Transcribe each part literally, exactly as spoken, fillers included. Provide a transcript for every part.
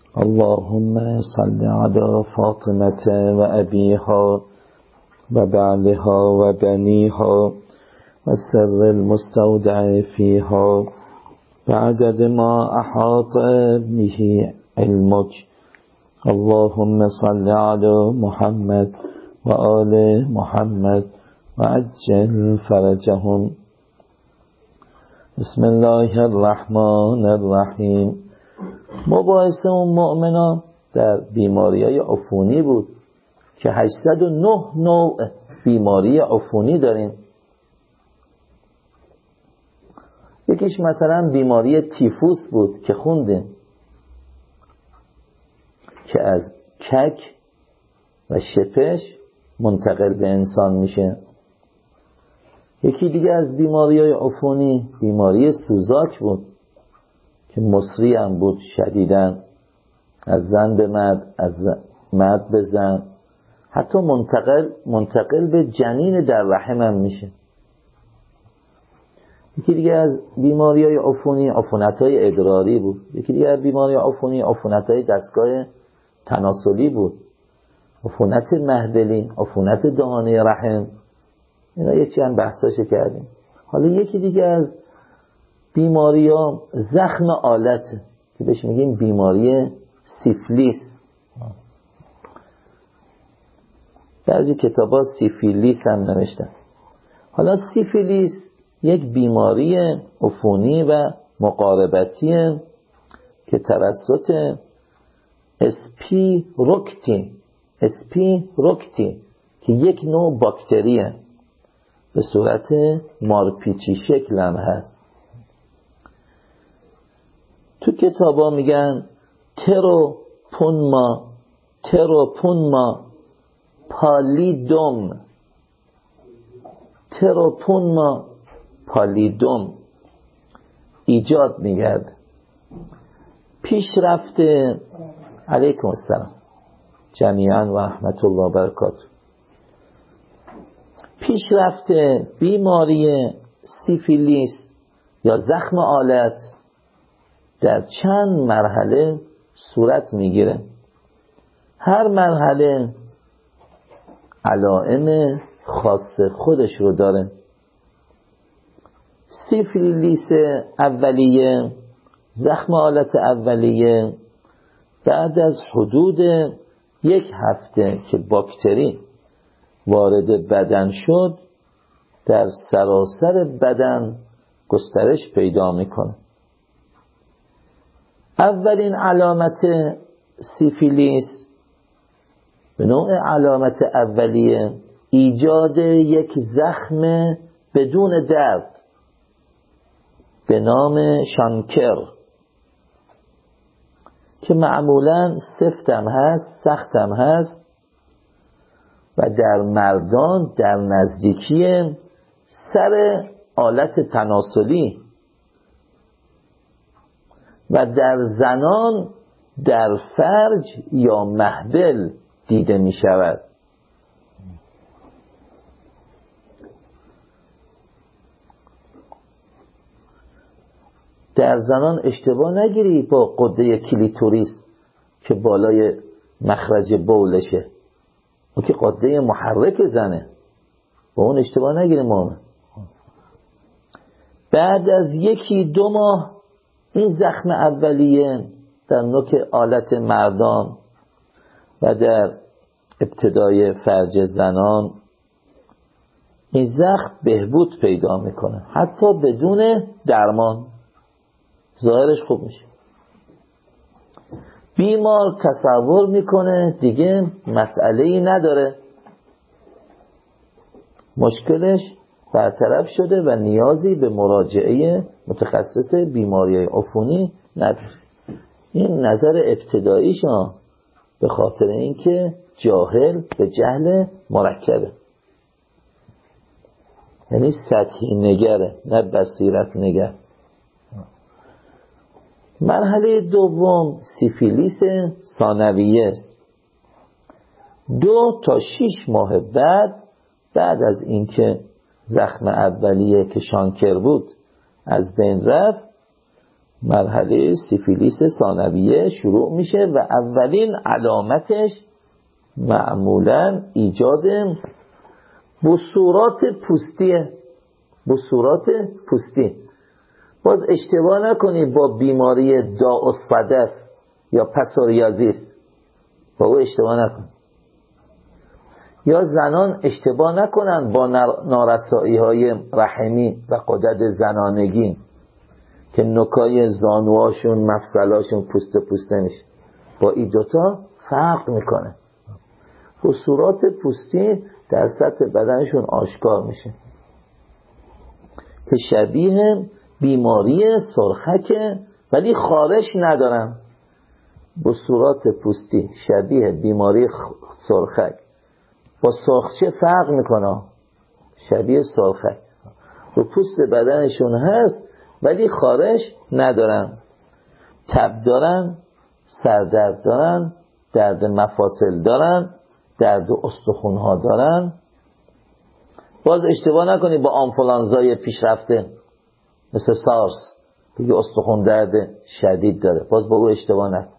اللهم صل على فاطمة وأبيها وبعلها وبنيها والسر المستودع فيها بعدد ما أحاط به علمك. اللهم صل على محمد وآل محمد وعجل فرجهم. بسم الله الرحمن الرحیم. مباحثه اون مؤمنان در بیماری های عفونی بود که هشتصد و نه نوع بیماری عفونی داریم. یکیش مثلا بیماری تیفوس بود که خوندیم که از کک و شپش منتقل به انسان میشه. یکی دیگه از بیماری های عفونی بیماری سوزاک بود که مصری هم بود شدیداً، از زن به مرد، از مرد به زن، حتی منتقل منتقل به جنین در رحم هم میشه. یکی دیگه از بیماری های عفونی عفونت های ادراری بود. یکی دیگه از بیماری عفونی عفونت های دستگاه تناسلی بود، عفونت مهبلی، عفونت دهانه رحم. اینا یه چند بحثاشو کردیم. حالا یکی دیگه از بیماری ها زخم آلت که بهش میگیم بیماری سیفلیس. بعضی کتاب ها سیفیلیس هم نوشتن. حالا سیفیلیس یک بیماری عفونی و مقاربتیه که توسط اسپی روکتی اسپی روکتی که یک نوع باکتریه به صورت مارپیچی شکل هم هست. تو کتابا میگن تروپونما تروپونما پالیدوم تروپونما پالیدوم ایجاد میگرد. پیشرفت علیکم السلام جمیعا و رحمت الله و برکاته. پیشرفت بیماری سیفیلیس یا زخم آلت در چند مرحله صورت میگیره. هر مرحله علائم خاص خودش رو داره. سیفیلیس اولیه، زخم آلت اولیه، بعد از حدود یک هفته که باکتری وارد بدن شد در سراسر بدن گسترش پیدا میکنه. اولین علامت سیفیلیس به نوع علامت اولیه ایجاد یک زخم بدون درد به نام شانکر که معمولاً سفتم هست، سختم هست و در مردان در نزدیکی سر آلت تناسلی و در زنان در فرج یا مهبل دیده می شود. در زنان اشتباه نگیری با قده کلیتوریس که بالای مخرج بولشه، اون که قده محرک زنه، با اون اشتباه نگیری مامان. بعد از یکی دو ماه این زخم اولیه در نوک آلت مردان و در ابتدای فرج زنان این زخم بهبود پیدا میکنه، حتی بدون درمان ظاهرش خوب میشه. بیمار تصور میکنه دیگه مسئله ای نداره، مشکلش برطرف شده و نیازی به مراجعه متخصص بیماری عفونی نداره. این نظر ابتداییشان به خاطر اینکه جاهل به جهل مرکبه، یعنی سطحی نگره نه بصیرت نگر. مرحله دوم سیفیلیس ثانویه است. دو تا شش ماه بعد بعد از اینکه زخم اولیه که شانکر بود از بین رفت، مرحله سیفیلیس ثانویه شروع میشه و اولین علامتش معمولا ایجاد بصورات پوستیه. بصورات پوستی. باز اشتباه نکنی با بیماری داء الصدف یا پسوریازیس، با او اشتباه نکن. یا زنان اشتباه نکنن با نارسایی های رحمی و غدد زنانگی که نوکای زانوهاشون مفصلاشون پوست پوسته میشه. با این دوتا فرق میکنه. بصورات پوستی در سطح بدنشون آشکار میشه که شبیه بیماری سرخکه ولی خارش ندارن. بصورات پوستی شبیه بیماری سرخک با سرخچه فرق میکنه. شبیه سرخک رو پوست بدنشون هست ولی خارش ندارن. تب دارن، سردرد دارن، درد مفاصل دارن، درد استخوان‌ها دارن. باز اشتباه نکنی با آنفولانزای پیشرفته مثل سارس بگی استخوان درد شدید داره. باز با او اشتباه نکن.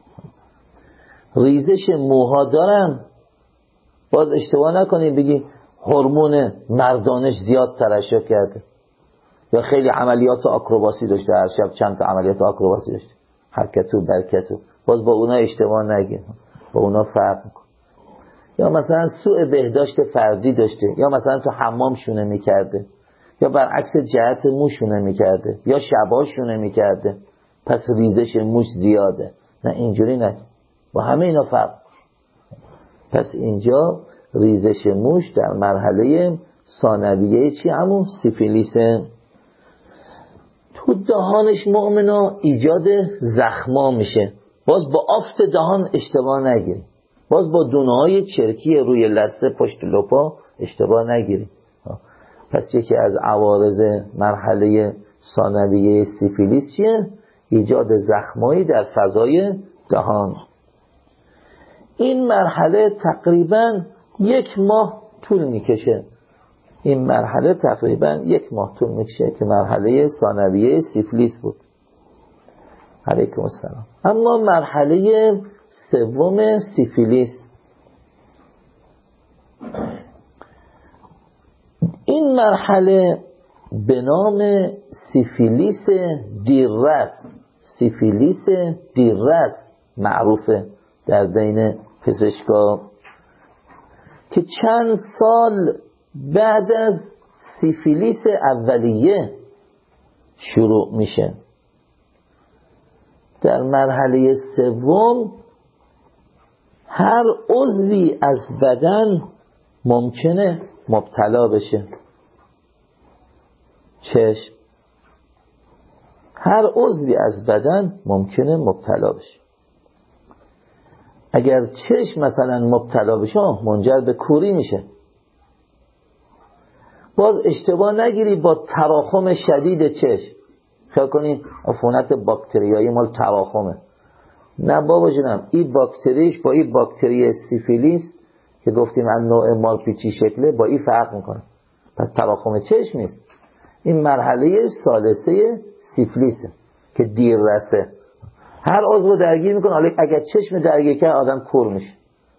ریزش موها دارن. باز اشتباه نکنی بگی هورمون مردانش زیاد ترشح کرده یا خیلی عملیات آکروباسی داشته، هر شب چند تا عملیات آکروباسی داشته، حرکتو برکتو. باز با اونا اشتباه نگیر، با اونا فرق میکن. یا مثلا سوء بهداشت فردی داشته، یا مثلا تو حمام شونه میکرده، یا برعکس جهت موش شونه میکرده، یا شبا شونه میکرده، پس ریزش موش زیاده. نه اینجوری نه، با همه اینا فرق. پس اینجا ریزش موش در مرحله ثانویه چی؟ همون سیفیلیسه. تو دهانش مؤمنا ایجاد زخما میشه. باز با آفت دهان اشتباه نگیری. باز با دونه‌های چرکی روی لثه پشت لپا اشتباه نگیری. پس یکی از عوارض مرحله ثانویه سیفیلیس چیه؟ ایجاد زخمایی در فضای دهان. این مرحله تقریبا یک ماه طول میکشه. این مرحله تقریبا یک ماه طول میکشه که مرحله ثانویه سیفیلیس بود. علیکم السلام. اما مرحله سوم سیفیلیس، این مرحله به نام سیفیلیس دیررس، سیفیلیس دیررس معروفه در بین پزشکا، که چند سال بعد از سیفیلیس اولیه شروع میشه. در مرحله سوم هر عضوی از بدن ممکنه مبتلا بشه. چشم، هر عضوی از بدن ممکنه مبتلا بشه. اگر چشم مثلا مبتلا بشه منجر به کوری میشه. باز اشتباه نگیری با تراخم شدید چشم خیال کنی عفونت باکتریایی مال تراخمه. نه بابا جونم، این باکتریش با این باکتری سیفیلیس که گفتیم از نوع مالپیچی شکله با این فرق میکنه. پس تراخم چشم نیست. این مرحله ثالثه سیفیلیسه که دیر رسه، هر عضو درگیر میکنه. حالا اگر چشم درگیر کرد آدم کور میشه.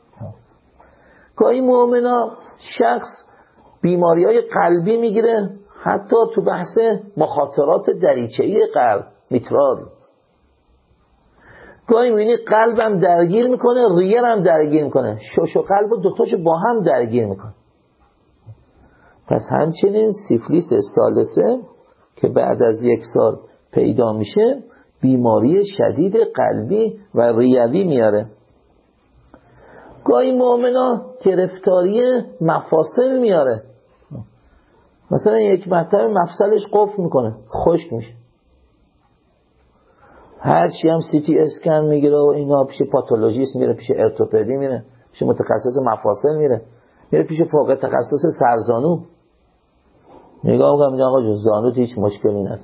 گاهی مؤمنا شخص بیماری های قلبی میگیره، حتی تو بحث مخاطرات دریچه‌ای قلب، میترال. گاهی میبینی قلبم درگیر میکنه، ریه هم درگیر میکنه، شش و قلب و دوتاشو با هم درگیر میکنه. پس همچنین سیفلیس ثالثه که بعد از یک سال پیدا میشه بیماری شدید قلبی و ریوی میاره. گاهی مؤمنا گرفتاری مفاصل میاره، مثلا یک مرتبه مفصلش قفل میکنه، خشک میشه. هرچی هم سی تی اسکن میگیره و اینا، پیش پاتولوژیست میره، پیش ارتوپدی میره، پیش متخصص مفاصل میره، میره پیش فوق تخصص سرزانو، نگاه میگم میگه آقا جون زانوت هیچ مشکلی نداره.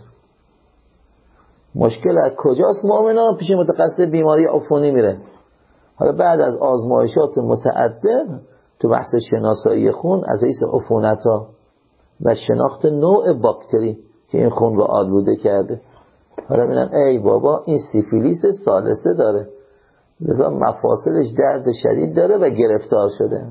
مشکل از کجاست؟ مؤمنا پیش متخصص بیماری عفونی میره. حالا بعد از آزمایشات متعدد تو بحث شناسایی خون از حیث عفونت‌ها و شناخت نوع باکتری که این خون رو آلوده کرده، حالا میگن ای بابا این سیفیلیس ثالثه داره، لذا مفاصلش درد شدید داره و گرفتار شده.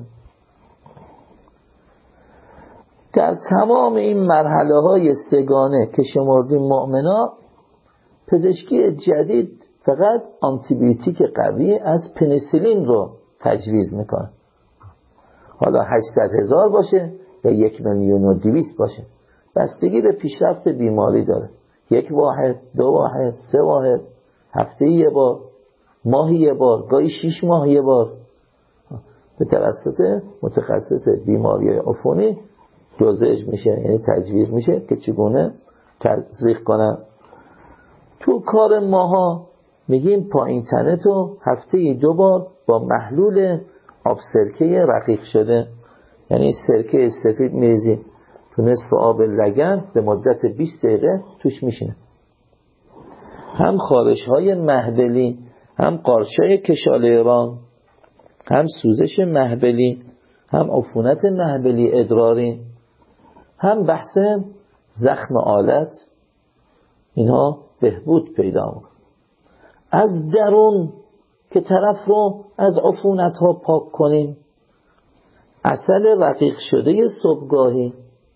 در تمام این مرحله های سگانه که شمردیم مؤمنا، پزشکی جدید فقط آنتیبیوتیک قوی از پنیسیلین رو تجویز میکنه، حالا هشتصد هزار باشه یا یک میلیون و دویست باشه، بستگی به پیشرفت بیماری داره. یک واحد، دو واحد، سه واحد، هفته یه بار، ماهی یه بار، گاهی شیش ماه یه بار، به توسط متخصص بیماری عفونی دوزج میشه، یعنی تجویز میشه که چگونه تزریق کنن. تو کار ماها میگیم پایین تنه تو هفته دو بار با محلول آب سرکه رقیق شده، یعنی سرکه سفید میریزی تو نصف آب لگن به مدت بیست دقیقه توش میشینه. هم خارش های مهبلی، هم قارچای کشاله ران، هم سوزش مهبلی، هم عفونت مهبلی ادراری، هم بحث زخم آلت، اینها بهبود پیدا میکنه. از درون که طرف رو از عفونت ها پاک کنیم، عسل رقیق شده صبحگاهی،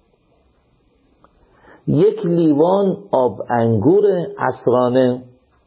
یک لیوان آب انگور عصرانه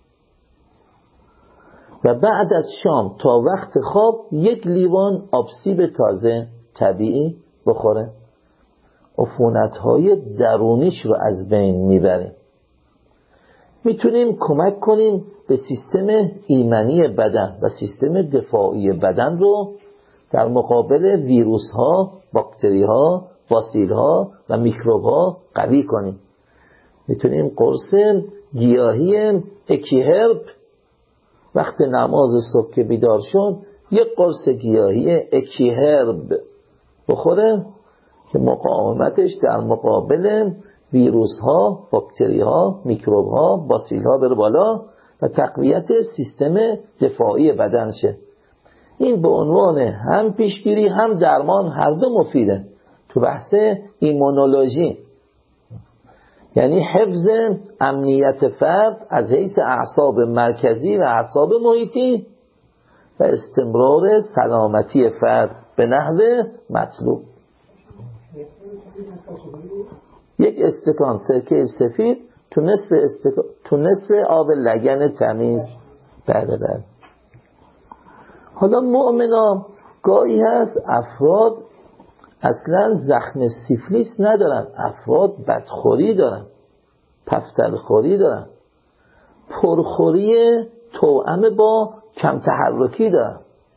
و بعد از شام تا وقت خواب یک لیوان آب سیب تازه طبیعی بخوره، عفونت‌های درونیش رو از بین میبریم. میتونیم کمک کنیم به سیستم ایمنی بدن و سیستم دفاعی بدن رو در مقابل ویروس ها، باکتری ها، باسیل ها و میکروب ها قوی کنیم. میتونیم قرص گیاهی اکیهرب وقت نماز صبح که بیدار شد یک قرص گیاهی اکیهرب بخوره که مقاومتش در مقابل ویروس ها، باکتری ها، میکروب ها، باسیل ها بره بالا و تقویت سیستم دفاعی بدن شه. این به عنوان هم پیشگیری هم درمان هر دو مفیده تو بحث ایمونولوژی، یعنی حفظ امنیت فرد از حیث اعصاب مرکزی و اعصاب محیطی و استمرار سلامتی فرد به نحو مطلوب. یک استکان سرکه سفید تو نصف, استکان... تو نصف آب لگن تمیز. بله بله. حالا مؤمنا گاهی هست افراد اصلا زخم سیفلیس ندارن، افراد بدخوری دارن، پفتلخوری دارن، پرخوری توأم با کم تحرکی دارن،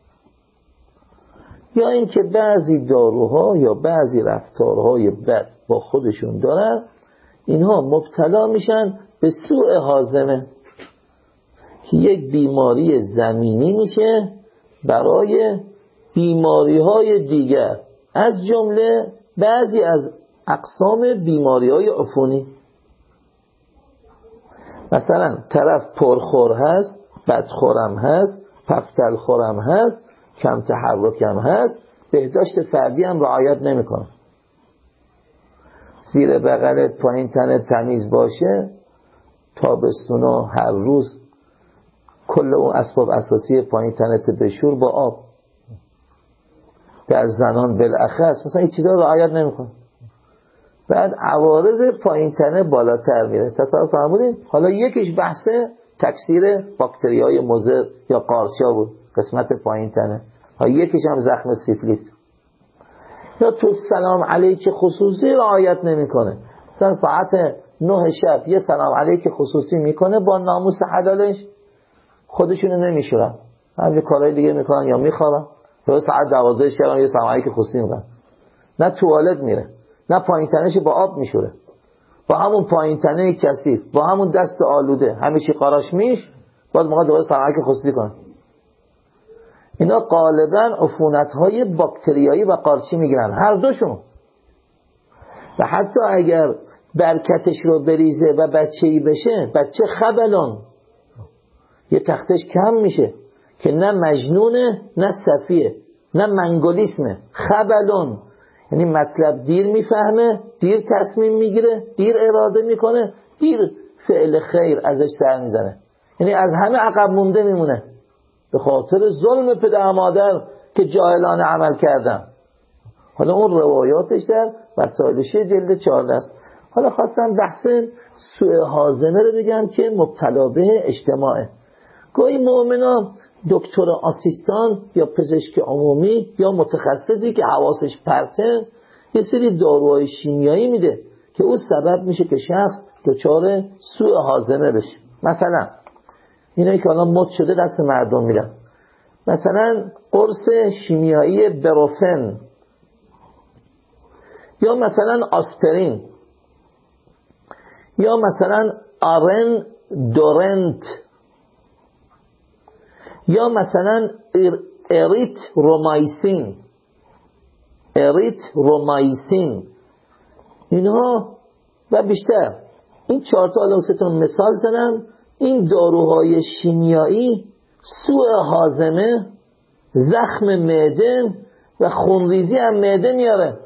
یا اینکه بعضی داروها یا بعضی رفتارهای بد با خودشون دارن، اینها مبتلا میشن به سوء هاضمه که یک بیماری زمینی میشه برای بیماری‌های دیگر، از جمله بعضی از اقسام بیماری‌های عفونی. مثلا طرف پرخور هست، بدخورم هست، پفتلخورم هست، کم تحرکم هست، بهداشت فردی هم رعایت نمی‌کنه. زیر بغلت پایین تنت تمیز باشه، تابستونا هر روز کل اون اسباب اساسی پایین تنت بشور با آب. در زنان بالاخص مثلا این چیزا رعایت نمی‌کنه، بعد عوارض پایین تنه بالاتر میره. تصور فرمودین؟ حالا یکیش بحث تکثیر باکتریای مضر یا قارچا بود، قسمت پایین تنه، ها یکیش هم زخم سیفلیس. یا تو سلام علیک خصوصی رعایت نمیکنه، مثلا ساعت نه شب یه سلام علیک خصوصی میکنه با ناموس حلالش، خودشونو نمیشورن، همین کارهای دیگه میکنن یا میخوابن، یا ساعت دوازده شب یه سلام علیک خصوصی میکنن، نه توالت میره نه پایین تنهش با آب میشوره، با همون پایین تنه کثیف، با همون دست آلوده، همیشه قاراش میش، باز موقع دوباره سلام علیک خصوصی کنه. اینا غالبا عفونت‌های باکتریایی و قارچی میگیرن، هر دوشون. و حتی اگر برکتش رو بریزه و بچه‌ای بشه، بچه خبلان، یه تختش کم میشه که نه مجنونه نه صفیه نه منگولیسمه، خبلان، یعنی مطلب دیر میفهمه، دیر تصمیم میگیره، دیر اراده میکنه، دیر فعل خیر ازش سر میزنه، یعنی از همه عقب مونده میمونه به خاطر ظلم پدر مادر که جاهلانه عمل کردن. حالا اون روایاتش در وسائلشی جلد چهارده است. حالا خواستم بحث سوء هاضمه رو بگم که مبتلا به اجتماعه. گاهی مؤمنا دکتر آسیستان یا پزشک عمومی یا متخصصی که حواسش پرته یه سری داروهای شیمیایی میده که اون سبب میشه که شخص دچار سوء هاضمه بشه. مثلا اینایی که الان مد شده دست مردم میدن، مثلا قرص شیمیایی بروفن یا مثلا آسپرین یا مثلا آرن دورنت یا مثلا اریت رومایسین اریت رومایسین اینها و بیشتر. این چهار تا الان ستون مثال زدم. این داروهای شیمیایی سوء هاضمه، زخم معده و خونریزی هم معده میاره.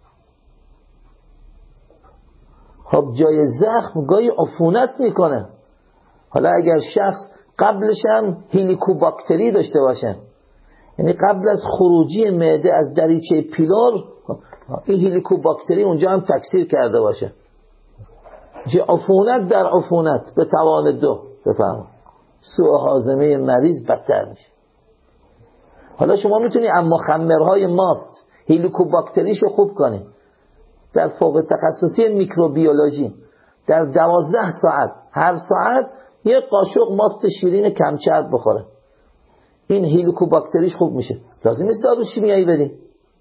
خب جای زخم گاهی عفونت میکنه. حالا اگر شخص قبلش هم هلیکوباکتری داشته باشه، یعنی قبل از خروجی معده از دریچه پیلور این هلیکوباکتری اونجا هم تکثیر کرده باشه، چه عفونت در عفونت به توان دو بفهم سوء هاضمه مریض بدتر میشه. حالا شما میتونی اما مخمرهای ماست هلیکوباکتریشو خوب کنی در فوق تخصصی میکروبیولوژی در دوازده ساعت هر ساعت یک قاشق ماست شیرین کمچرب بخوره، این هلیکوباکتریش خوب میشه. لازم نیست دارو شیمیایی بدیم.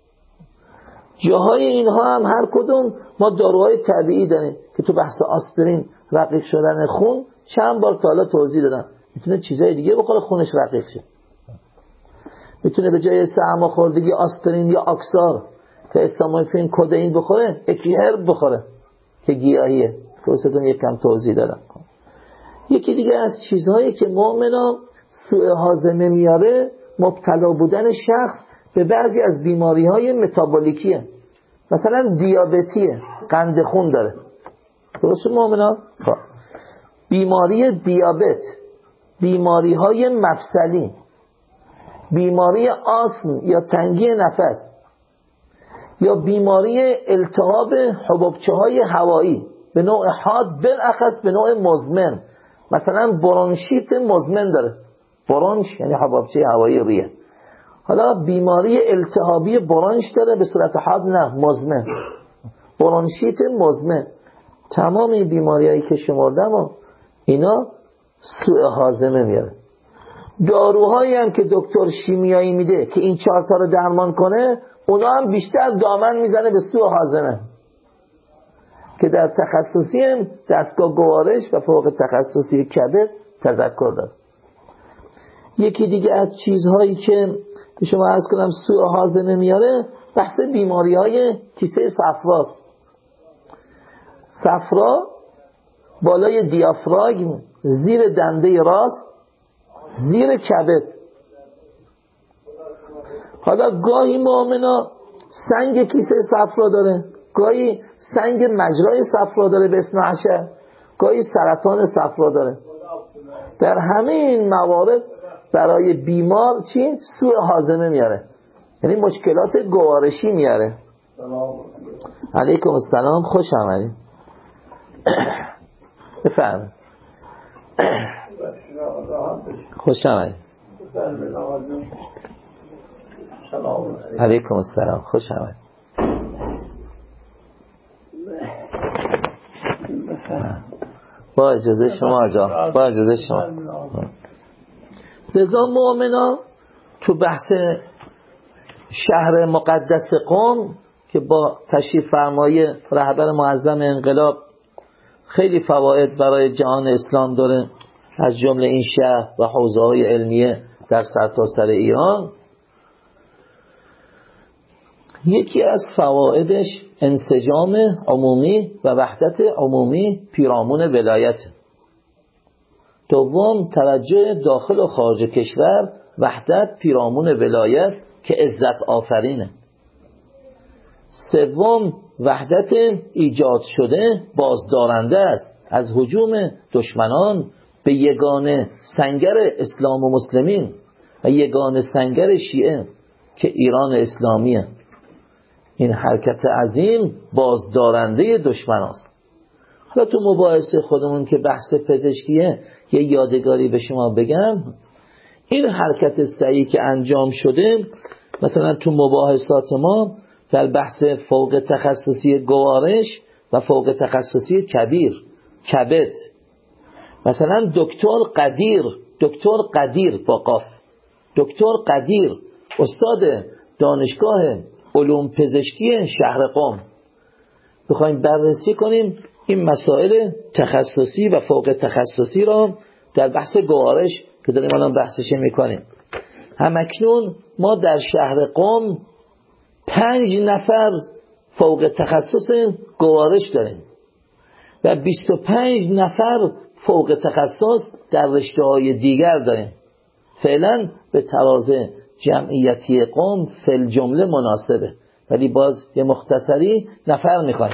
جاهای اینها هم هر کدوم ما داروهای طبیعی داریم که تو بحث آسپرین رقیق شدن خون چند بار تا حالا توضیح دادم. میتونه چیزای دیگه بخوره خونش رقیق شه. میتونه به جای سرماخوردگی آسپرین یا آکسار که استامینوفن کدئین بخوره اکیهرب بخوره که گیاهیه. درستون یک کم توضیح دادم. یکی دیگه از چیزهایی که مؤمنا سوء هاضمه میاره مبتلا بودن شخص به بعضی از بیماری‌های متابولیکیه. مثلا دیابتیه، قند خون داره. درسته مؤمنا؟ بیماری دیابت، بیماری‌های مفصلی، بیماری آسم یا تنگی نفس یا بیماری التهاب حبابچه‌های هوایی به نوع حاد بالاخص به نوع مزمن، مثلا برونشیت مزمن داره. برونش یعنی حبابچه هوایی ریه. حالا بیماری التهابی برونش داره به صورت حاد نه مزمن، برونشیت مزمن. تمام این بیماریایی که شمردم و اینا سوء هاضمه میاره. داروهایی هم که دکتر شیمیایی میده که این چهار تا رو درمان کنه اونا هم بیشتر دامن میزنه به سوء هاضمه که در تخصصی هم دستگاه گوارش و فوق تخصصی کبد تذکر داد. یکی دیگه از چیزهایی که به شما عرض کنم سوء هاضمه میاره بحث بیماری های کیسه صفراست. صفرا بالای دیافراگم، زیر دنده راست، زیر کبد. حالا گاهی مؤمنا سنگ کیسه صفرا داره، گاهی سنگ مجرای صفرا داره به اسم عشر، گاهی سرطان صفرا داره. در همه این موارد برای بیمار چی؟ سوء هاضمه میاره، یعنی مشکلات گوارشی میاره. علیکم السلام، خوش آمدید. بفرمایید. خوش آمدید. علیکم السلام، خوش آمدید. با اجازه شما آجا، با اجازه شما. لذا مؤمنا تو بحث شهر مقدس قم که با تشریف فرمایی رهبر معظم انقلاب خیلی فواید برای جهان اسلام داره، از جمله این شهر و حوزه‌های علمیه در سرتاسر ایران. یکی از فوایدش انسجام عمومی و وحدت عمومی پیرامون ولایت. دوم توجه داخل و خارج کشور، وحدت پیرامون ولایت که عزت آفرینه. سوم وحدت ایجاد شده بازدارنده است، از هجوم دشمنان به یگانه سنگر اسلام و مسلمین و یگانه سنگر شیعه که ایران اسلامیه. این حرکت عظیم بازدارنده دشمن است. حالا تو مباحث خودمون که بحث پزشکیه یه یادگاری به شما بگم، این حرکت سعی که انجام شده مثلا تو مباحثات ما در بحث فوق تخصصی گوارش و فوق تخصصی کبیر کبد، مثلا دکتر قدیر دکتر قدیر با قاف دکتر قدیر استاد دانشگاه علوم پزشکی شهر قم، بخوایم بررسی کنیم این مسائل تخصصی و فوق تخصصی را در بحث گوارش که داریم الان بحثش میکنیم. همکنون ما در شهر قم پنج نفر فوق تخصص گوارش داریم و بیست و پنج نفر فوق تخصص در رشته‌های دیگر داریم. فعلا به تراز جمعیتی قم فل جمله مناسبه، ولی باز یه مختصری نفر میخوایم.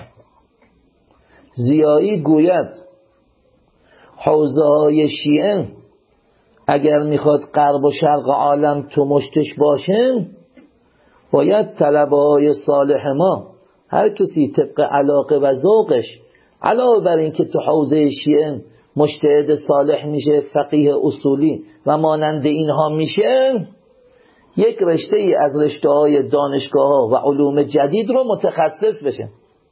زیایی گوید حوزه‌های شیعه اگر میخواد غرب و شرق عالم تو مشتش باشه، باید طلبه‌های صالح ما هر کسی طبق علاقه و ذوقش علاوه بر این که تو حوزه شیعه مجتهد صالح میشه، فقیه اصولی و مانند اینها میشه، یک رشته ای از رشته های دانشگاه ها و علوم جدید رو متخصص بشه.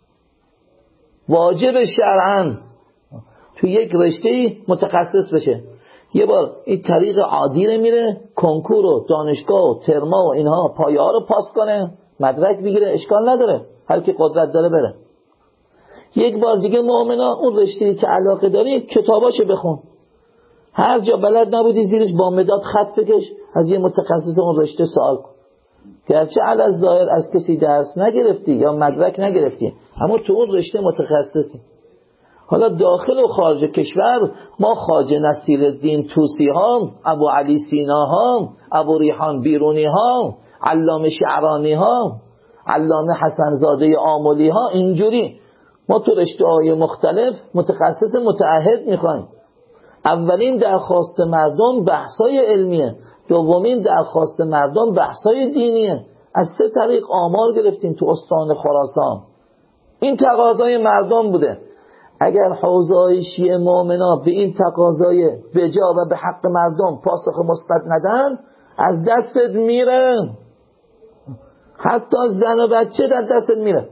واجب شرعاً تو یک رشته ای متخصص بشه. یه بار این طریق عادی رو میره کنکور و دانشگاه و ترما و اینها پایه ها رو پاس کنه، مدرک بگیره، اشکال نداره، هر کی قدرت داره بره. یک بار دیگه مؤمنا اون رشته‌ای که علاقه داری کتاباشو بخون، هر جا بلد نبودی زیرش با مداد خط بکش، از یه متخصص اون رشته سوال کن. گرچه علی الظاهر از کسی درس نگرفتی یا مدرک نگرفتی، اما تو اون رشته متخصصی. حالا داخل و خارج کشور ما خواجه نصیرالدین طوسی ها، ابو علی سینا ها، ابو ریحان بیرونی ها، علامه شعرانی ها، علامه حسن زاده آملی ها، اینجوری ما تو رشته های مختلف متخصص متعهد میخوایم. اولین درخواست مردم بحثای علمیه، دومین درخواست مردم بحثای دینیه. از سه طریق آمار گرفتیم تو استان خراسان. این تقاضای مردم بوده. اگر حوزه‌های شیعه مؤمنا به این تقاضای بجا و به حق مردم پاسخ مثبت ندن، از دستت میره. حتی زن و بچه در دستت میره.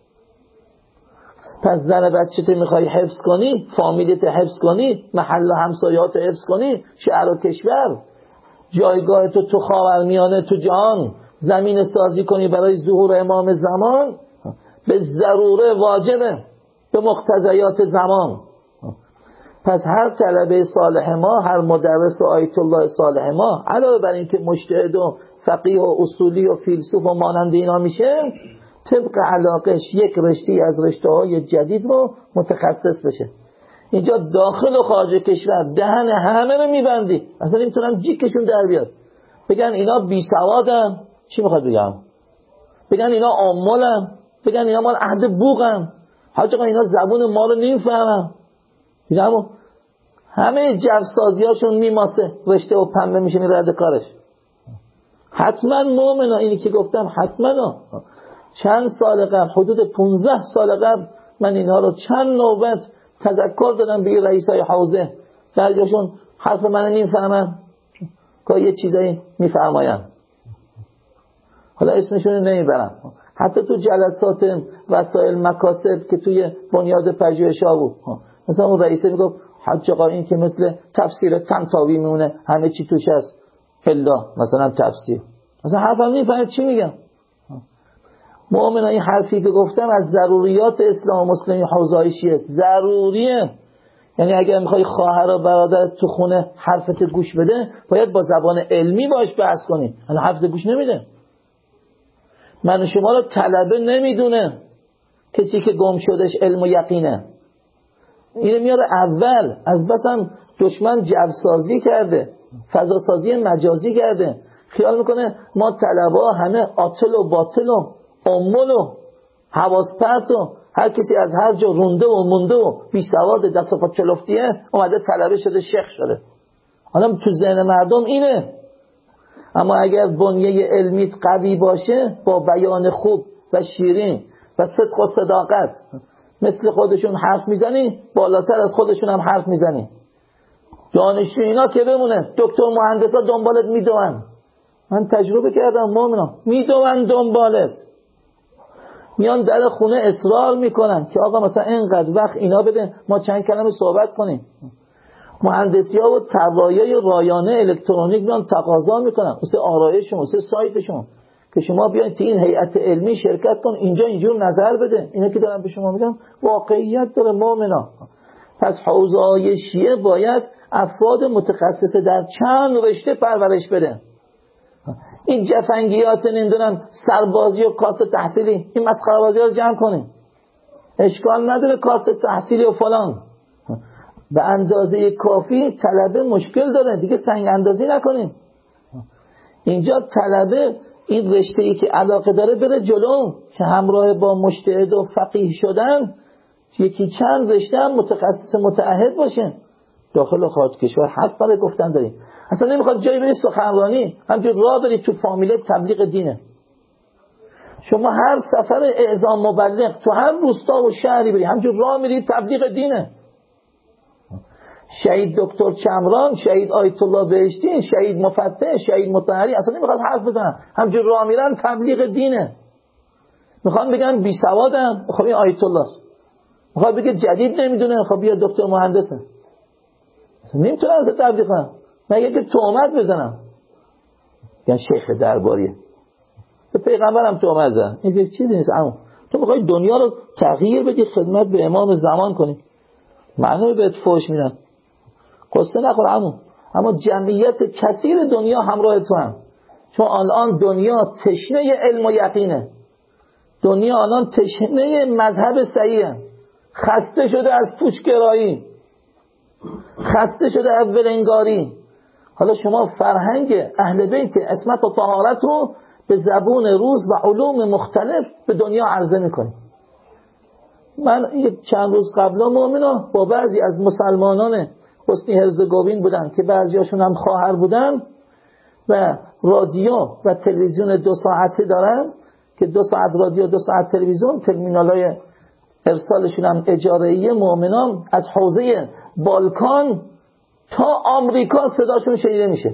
پس زن و بچه تو میخوای حفظ کنی، فامیلیت حفظ کنی، محل همسایات حفظ کنی، شهر و کشور، جایگاه تو تو خاورمیانه تو جهان زمین سازی کنی برای ظهور امام زمان، به ضروره واجبه، به مقتضیات زمان. پس هر طلبه صالح ما، هر مدرس و آیت الله صالح ما، علاوه بر این که مجتهد و فقیه و اصولی و فیلسوف و مانند اینا میشه، طبق علاقش یک رشته از رشته های جدید رو متخصص بشه. اینجا داخل و خارج کشور دهن همه رو میبندی، اصلا نمیتونن جیکشون در بیاد. بگن اینا بی سوادن، چی میخواد بگم؟ بگن اینا عمالن، بگن اینا مال عهد بوقن، حاجقا اینا زبون ما رو نمیفهمن. دیدم همه جوسازی هاشون میماسه، رشته و پنبه میشه میرده کارش. حتما مؤمنا اینی که گفتم حتما چند سال قبل، حدود پونزده سال قبل، من اینها رو چند نوبت تذکر دادم به رئیسای حوزه، درجاشون حرف من نمیفهمن که یه چیزایی میفهماین، حالا اسمشون نمیبرم. حتی تو جلسات وسایل مکاسب که توی بنیاد پژوهش‌ها بود، مثلا اون رئیسه میگفت حاج آقا این که مثل تفسیر طنطاوی میمونه، همه چی توش هست الا مثلا تفسیر، مثلا حرفم نمیفهمه چی میگم. مؤمنا این حرفی که گفتم از ضروریات اسلام مسلمی حوزه‌های شیعه است، ضروریه. یعنی اگر میخوای خواهر و برادر تو خونه حرفت گوش بده، باید با زبان علمی باش بحث کنی. الان حرفت گوش نمیده، من و شما رو طلبه نمیدونه، کسی که گم شدش علم و یقینه. اینو میاره اول، از بسم دشمن جوسازی کرده، فضاسازی مجازی کرده، خیال میکنه ما طلبه همه عاطل و باطل و امول و حواس پرت و هر کسی از هر جا رونده و مونده و بی سواد دست و پا چلفتیه اومده طلبه شده، شیخ شده. حالا تو ذهن مردم اینه. اما اگر بنیه علمیت قوی باشه، با بیان خوب و شیرین و صدق و صداقت، مثل خودشون حرف میزنی، بالاتر از خودشون هم حرف میزنی. دانشجو اینا که بمونه، دکتر مهندسا دنبالت میدوئن. من تجربه کردم مومنا، میدوئن دنبالت، میان در خونه اصرار میکنن که آقا مثلا اینقدر وقت اینا بده ما چند کلمه صحبت کنیم. مهندسی ها و طراحی رایانه الکترونیک میان تقاضا میکنن مثل آرایشون، مثل سایتشون، که شما بیاین تو این هیئت علمی شرکت کن، اینجا اینجور نظر بده. اینا که دارم به شما میگم واقعیت داره مومنا. پس حوزه شیعه باید افراد متخصص در چند رشته پرورش بده. این جفنگیات نمیدونم سربازی و کارت تحصیلی، این مسخره بازی ها رو جمع کنیم. اشکال نداره کارت تحصیلی و فلان، به اندازه کافی طلبه مشکل داره دیگه، سنگ اندازی نکنیم. اینجا طلبه این رشته‌ای که علاقه داره بره جلو، که همراه با مجتهد و فقیه شدن یکی چند رشته هم متخصص متعهد باشه. داخل و خارج کشور حرف برای گفتن داریم. اصلا نمیخواد جایی بری سخنرانی، همجور راه برید تو فامیله تبلیغ دینه. شما هر سفر اعزام مبلغ تو هر روستا و شهری بری، همجور راه میرید تبلیغ دینه. شهید دکتر چمران، شهید آیت الله بهشتی، شهید مفتح، شهید مطهری، اصلا نمیخواد حرف بزنن، همجور راه میرن تبلیغ دینه. میخوان بگن بی سوادم، خب این آیت الله. میخواد بگه جدید نمیدونه، خب بیا دکتر مهندسه. نمیتونن از تبلیغ کنن، مگه که تهمت بزنم یعنی شیخ درباریه. به پیغمبرم تهمت زدن، این یک چیزی نیست. اما تو میخوای دنیا رو تغییر بدی، خدمت به امام زمان کنی، معنی بهت فوش میدن، قصه نخور عمو. اما جمعیت کثیر دنیا همراه تو هم، چون الان دنیا تشنه علم و یقینه. دنیا الان تشنه مذهب صحیحه، خسته شده از پوچگرایی، خسته شده از ولنگاری. حالا شما فرهنگ اهل بیت عصمت و طهارت رو به زبون روز و علوم مختلف به دنیا عرضه میکنید. من یک چند روز قبلا مؤمنا با بعضی از مسلمانان بوسنی هرزگوین بودن که بعضیاشون هم خواهر بودن و رادیو و تلویزیون دو ساعته دارن که دو ساعت رادیو دو ساعت تلویزیون، ترمینالای ارسالشون هم اجاره‌ای. مؤمنان از حوزه بالکان تا آمریکا صداشون شنیده میشه.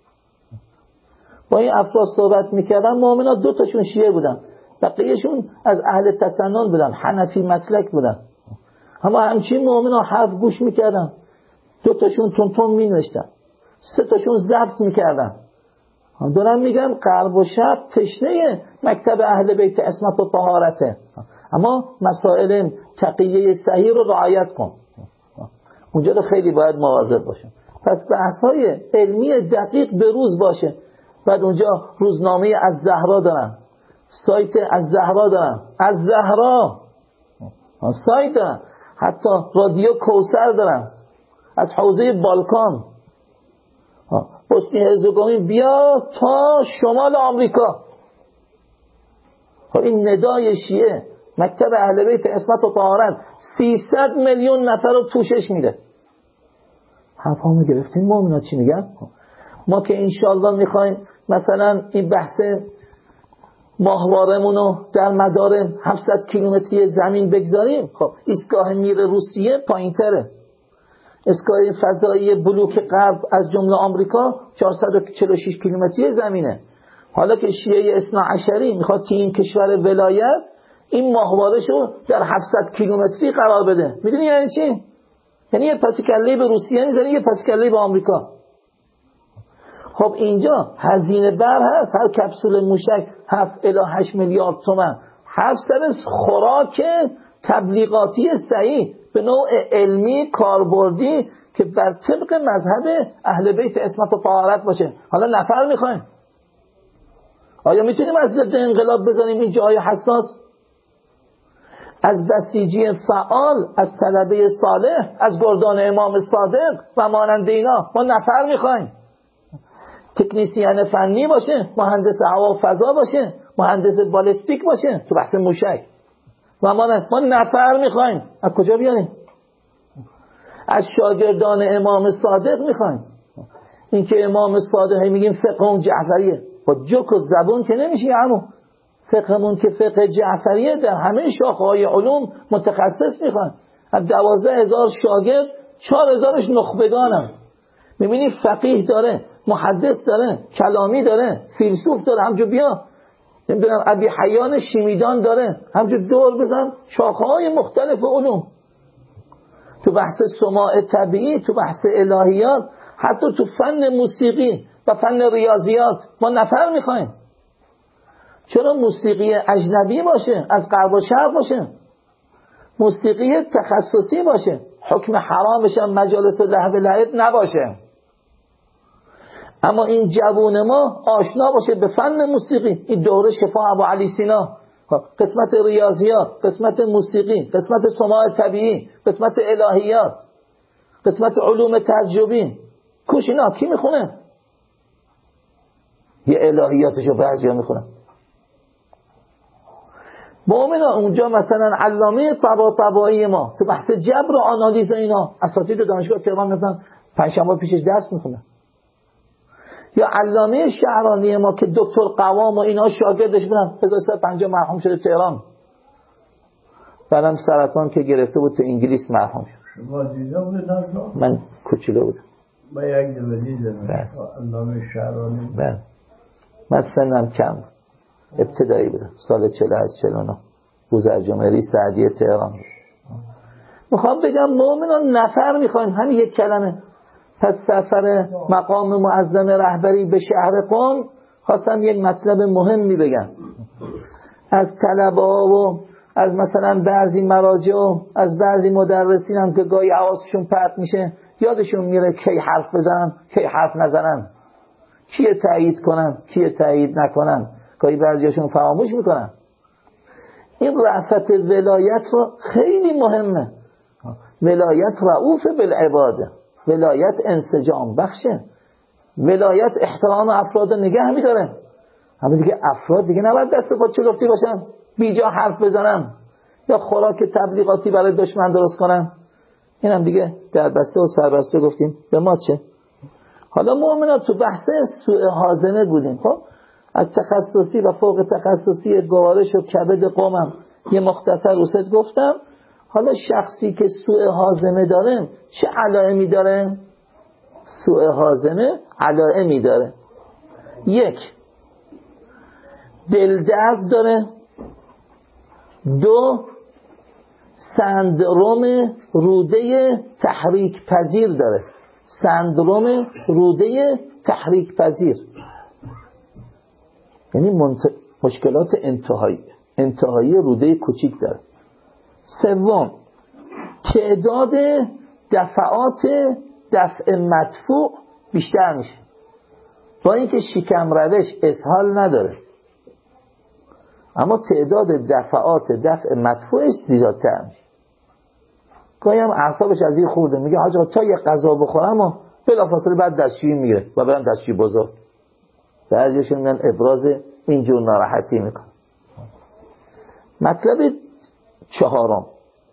با این افراد صحبت میکردم، مؤمنان دو تاشون شیعه بودن، بقیهشون از اهل تسنن بودن، حنفی مسلک بودن. اما همچین مؤمنان حرف گوش میکردن، دو تاشون تون تون مینوشتن، سه تاشون ضبط میکردن. دارم میگم غرب و شرق تشنه مکتب اهل بیت عصمت و طهارته، اما مسائل تقیه صحیح رو رعایت کن. اونجا رو خیلی باید مواظب باشه. پس بحث‌های علمی دقیق به روز باشه. بعد اونجا روزنامه از زهرا دارن، سایت از زهرا دارن، از زهرا سایت دارن، حتی رادیو کوثر دارن، از حوزه بالکان بوسنی هرزگوین بیا تا شمال آمریکا. این ندای شیعه مکتب اهل بیت عصمت و طهارت سیصد میلیون نفر رو پوشش میده. حرفامو گرفتیم مؤمنا چی میگن؟ ما که انشالله میخوایم مثلا این بحث ماهوارمون رو در مدار هفتصد کیلومتری زمین بگذاریم، خب ایستگاه میر روسیه پایین تره، ایستگاه فضایی بلوک غرب از جمله آمریکا چهارصد و چهل و شش کیلومتری زمینه. حالا که شیعه اثنا عشری میخواد که این کشور ولایت این ماهوارش رو در هفتصد کیلومتری قرار بده، میدونی یعنی چی؟ یعنی یه پس کله به روسیه میذاره، یه پس کله به آمریکا. خب اینجا هزینه بر هست، هر کپسول موشک هفت الی هشت میلیارد تومان، هفت سر خوراک تبلیغاتی صحیح به نوع علمی کاربردی که بر طبق مذهب اهل بیت عصمت و طهارت باشه. حالا نفر میخوایم، آیا میتونیم از ضد انقلاب بزنیم این جای حساس؟ از بسیجی فعال، از طلبه صالح، از گردان امام صادق و مانند اینا ما نفر میخوایم. تکنیسیان فنی باشه، مهندس هوا و فضا باشه، مهندس بالستیک باشه تو بحث موشک. و ما ما نفر میخوایم. از کجا بیاریم؟ از شاگردان امام صادق میخوایم. این که امام صادق میگیم فقه اون جعفریه، با جوک و زبون که نمیشه. عمو فقهمون که فقه جعفریه، در همه شاخه‌های علوم متخصص میخوایم. از دوازده هزار شاگرد چهار هزارش نخبگانم. میبینی فقیه داره، محدث داره، کلامی داره، فیلسوف داره. همجور بیا نمیدونم ابی حیان شیمیدان داره، همجور دور بزن شاخه‌های مختلف علوم. تو بحث سماع طبیعی، تو بحث الهیات، حتی تو فن موسیقی و فن ریاضیات ما نفر میخوایم. چرا موسیقی اجنبی باشه، از غرب و شرق باشه، موسیقی تخصصی باشه، حکم حرامش هم مجالس لهو لعب نباشه، اما این جوون ما آشنا باشه به فن موسیقی. این دوره شفا ابو علی سینا، قسمت ریاضیات، قسمت موسیقی، قسمت سماع طبیعی، قسمت الهیات، قسمت علوم تجربی. کوش اینا کی میخونه؟ یه الهیاتشو بعضیا میخونن. مؤمنا اونجا مثلا علامه طبا طبایی ما تو بحث جبر و آنالیز و اینا اساتید دانشگاه تهران میرفتن پنجشنبه پیشش درس میخونن. یا علامه شعرانی ما که دکتر قوام و اینا شاگردش بودن، هزار و سیصد و پنجاه مرحوم شده تهران، بعدم سرطان که گرفته بود تو انگلیس مرحوم شد. شما دیده بودید؟ من کوچولو بودم. من یک دفعه دیدم علامه شعرانی. بله. من سنم کم، ابتدایی بودم، سال چهل و هشت چهل و نه، بوزرجمهری سعدی تهران. میخوام بگم مؤمنان نفر میخوایم، همین یک کلمه. پس سفر مقام معظم رهبری به شهر قم خواستم یک مطلب مهمی بگم. از طلبه و از مثلا بعضی مراجع و از بعضی مدرسین هم که گاهی حواسشون پرت میشه، یادشون میره کی حرف بزنن کی حرف نزنن، کیه تایید کنن کیه تایید نکنن، گاهی بعضیاشون فراموش میکنن. این رأفت ولایت رو خیلی مهمه. ولایت رؤوف بالعباده، ولایت انسجام بخشه، ولایت احترام افراد نگه میداره. همه دیگه افراد دیگه نباید دست خود چلفتی باشن، بیجا حرف بزنن یا خوراک تبلیغاتی برای دشمن درست کنن. این هم دیگه در بسته و سربسته گفتیم به ما چه. حالا مؤمنان تو بحث سوء هاضمه بودیم. خب از تخصصی و فوق تخصصی گوارش و کبد قومم یه مختصر روست گفتم. حالا شخصی که سوء هاضمه داره چه علائمی داره؟ سوء هاضمه علائمی داره. یک، دل درد داره. دو، سندروم روده تحریک پذیر داره. سندروم روده تحریک پذیر یعنی منت... مشکلات انتهایی انتهایی روده کوچیک داره. سوم، تعداد دفعات دفع مدفوع بیشتر میشه، با اینکه شکم روش اسهال نداره اما تعداد دفعات دفع مدفوعش زیادتر میشه. گاهی هم اعصابش از این خورده، میگه حاج تا یه غذا بخورم و بلافاصله بعد دستشویی میگیره و برام دستشویی بزرگ. بعضیشون میگن ابراز اینجور ناراحتی میکنه. مطلب چهارم،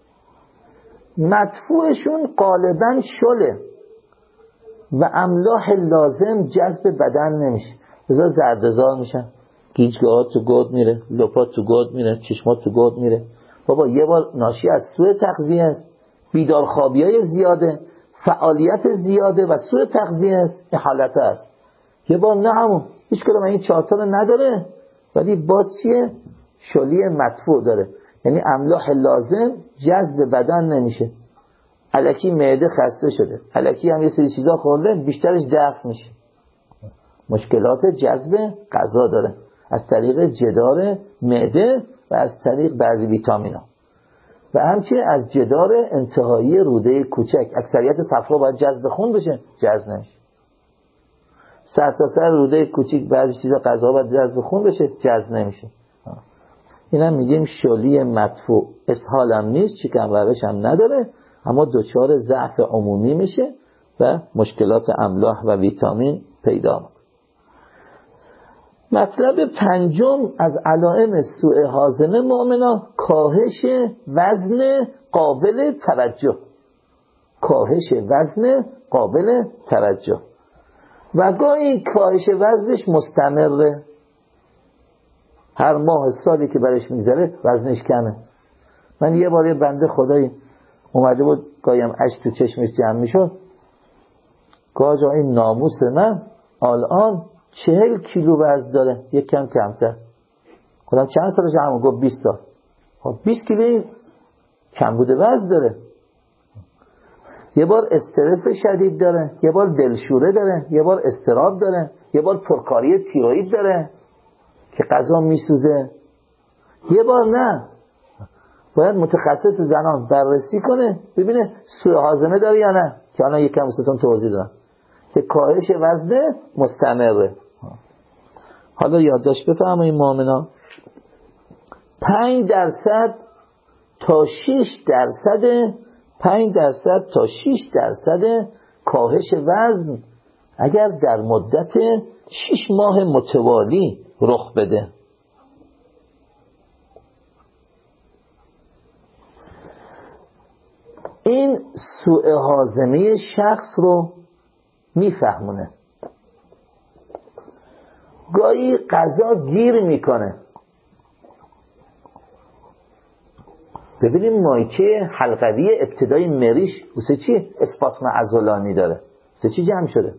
مدفوعشون غالبا شله و املاح لازم جذب بدن نمیشه، بذار زردزار میشن، گیجگاه تو گود میره، لپا تو گود میره، چشما تو گود میره. بابا یه بار ناشی از سوء تغذیه است، بیدارخوابی های زیاده، فعالیت زیاده و سوء تغذیه است، این حالت است. یه بار نه همون هیچ کدوم این چهارتا رو نداره ولی باز چیه؟ شلی مدفوع داره، یعنی املاح لازم جذب بدن نمیشه. الکی معده خسته شده، الکی هم یه سری چیزا خورده، بیشترش دفع میشه. مشکلات جذب غذا داره از طریق جدار معده و از طریق بعضی ویتامینا و همچنین از جدار انتهایی روده کوچک. اکثریت صفرا باید جذب خون بشه، جذب نمیشه. سر تا سر روده کوچیک بعضی چیزا غذا باید جذب خون بشه، جذب نمیشه. اینا میگیم شلی مدفوع. اسهال هم نیست، شکم روش هم نداره اما دچار ضعف عمومی میشه و مشکلات املاح و ویتامین پیدا میکنه. مطلب پنجم از علائم سوء هاضمه مؤمنا کاهش وزن قابل توجه. کاهش وزن قابل توجه و گاهی کاهش وزنش مستمره، هر ماه سالی که برش میذاره وزنش کمه. من یه بار یه بنده خدایی اومده بود گاهیم اشک تو چشمش جمع میشد، گاه جا این ناموس من الان چهل کیلو وزن داره، یک کم کمتر. خودم چند سالش همون گفت بیست تا. خب بیست کیلو کم بوده وزن داره. یه بار استرس شدید داره، یه بار دلشوره داره، یه بار اضطراب داره، یه بار پرکاری تیروئید داره که غذا میسوزه، یه بار نه. باید متخصص زنان بررسی کنه ببینه سوء هاضمه داره یا نه، که الان یکم واسهتون توضیح دادم که کاهش وزن مستمره. حالا یادداشت بفرمایید مؤمنان، پنج درصد تا شش درصد پنج درصد تا شش درصد کاهش وزن اگر در مدت شش ماه متوالی رخ بده. این سوء هاضمه شخص رو میفهمونه. گاهی غذا گیر میکنه. ببینیم مایکه حلقوی ابتدای مریش واسه چی اسپاسم عضلانی داره، واسه چی جمع شده.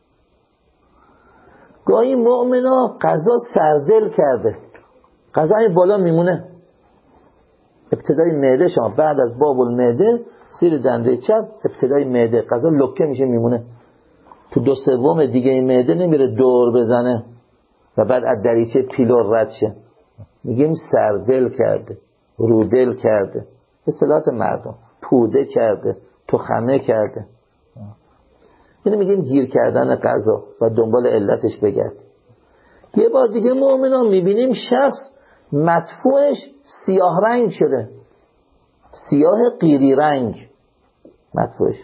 گاهی مؤمنا غذا سردل کرده، غذا این بالا میمونه ابتدای معده شما، بعد از باب المعده زیر دنده چپ ابتدای معده غذا لکه میشه میمونه، تو دو سوم دیگه معده نمیره دور بزنه و بعد از دریچه پیلور رد شه. میگیم سردل کرده، رودل کرده، به اصطلاح مردم پوده کرده، تخمه کرده. اینو میگیم گیر کردن غذا و دنبال علتش بگرد. یه بار دیگه مؤمنان میبینیم شخص مدفوعش سیاه رنگ شده، سیاه قیری رنگ مدفوعش.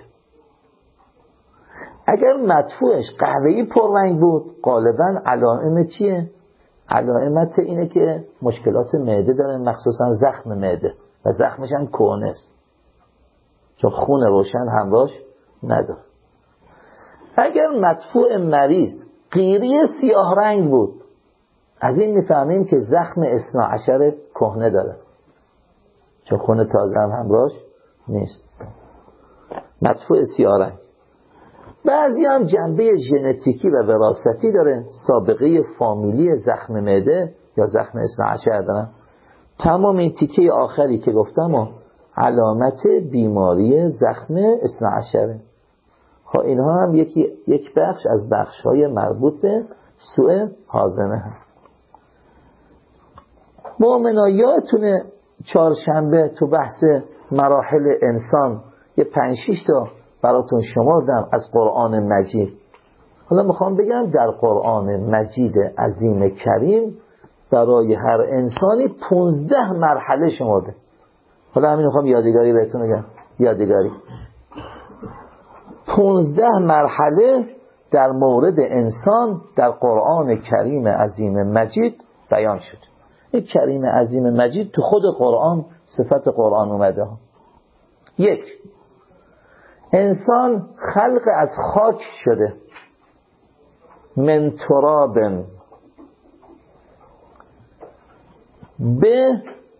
اگر مدفوعش قهوه‌ای پررنگ بود غالبا علائم چیه؟ علائمت اینه که مشکلات معده داره، مخصوصا زخم معده و زخمش هم کهنه است چون خون روشن همراهش نداره. اگر مدفوع مریض قیری سیاه رنگ بود از این میفهمیم که زخم اثنا عشر کهنه داره چون خون تازه هم همراهش نیست. مدفوع سیاه رنگ. بعضی هم جنبه ژنتیکی و وراثتی داره، سابقه فامیلی زخم معده یا زخم اثنا عشر دارن. تمام این تیکه آخری که گفتم علامت بیماری زخم اثنا عشره. خب اینها هم یکی یک بخش از بخش‌های مربوط به سوء هاضمه هم. مؤمنا یادتونه چهارشنبه تو بحث مراحل انسان یه پنج شش تا براتون شمردم از قرآن مجید. حالا میخوام بگم در قرآن مجید عظیم کریم برای هر انسانی پونزده مرحله شمرده. حالا همین میخوام یادگاری بهتون بگم، یادگاری پونزده مرحله در مورد انسان در قرآن کریم عظیم مجید بیان شد. این کریم عظیم مجید تو خود قرآن صفت قرآن اومده. یک، انسان خلق از خاک شده، من تراب. به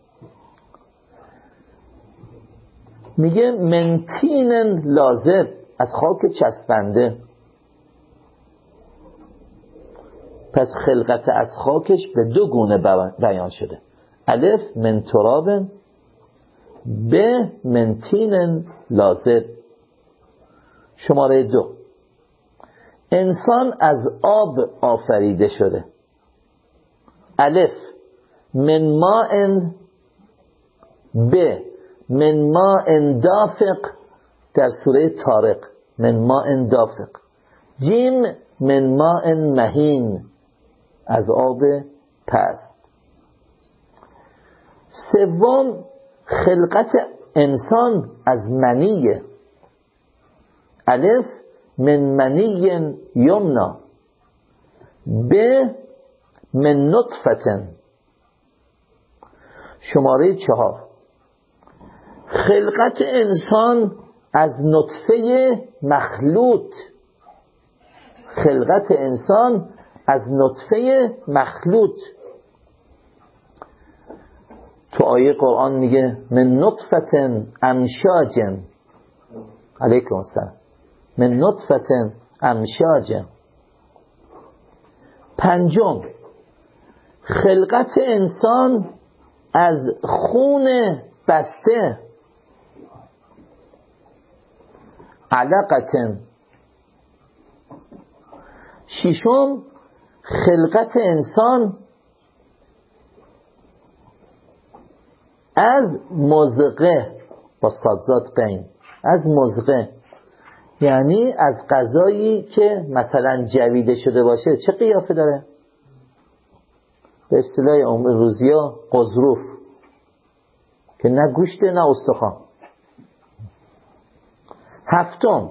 میگه من طین لازب، از خاک چسبنده. پس خلقت از خاکش به دو گونه بیان شده. الف من تراب، به من طین لازب. شماره دو، انسان از آب آفریده شده. الف من ماء، به من ماء دافق در سوره طارق، من ماء دافق. جیم من ماء مهین، از آب پست. سوم خلقت انسان از منیه. الف من منی یمنا، به من نطفه. شماره چهار، خلقت انسان از نطفه مخلوط. خلقت انسان از نطفه مخلوط. تو آیه قرآن میگه من نطفه امشاج. علیکم السلام. من نطفه امشاج. پنجم، خلقت انسان از خون بسته. علقة. ششم، خلقت انسان از مضغه با صادزاد قین. از مضغه یعنی از غذایی که مثلا جویده شده باشه. چه قیافه داره؟ به اصطلاح امروزیا قضروف، که نه گوشته نه استخوان. هفتم،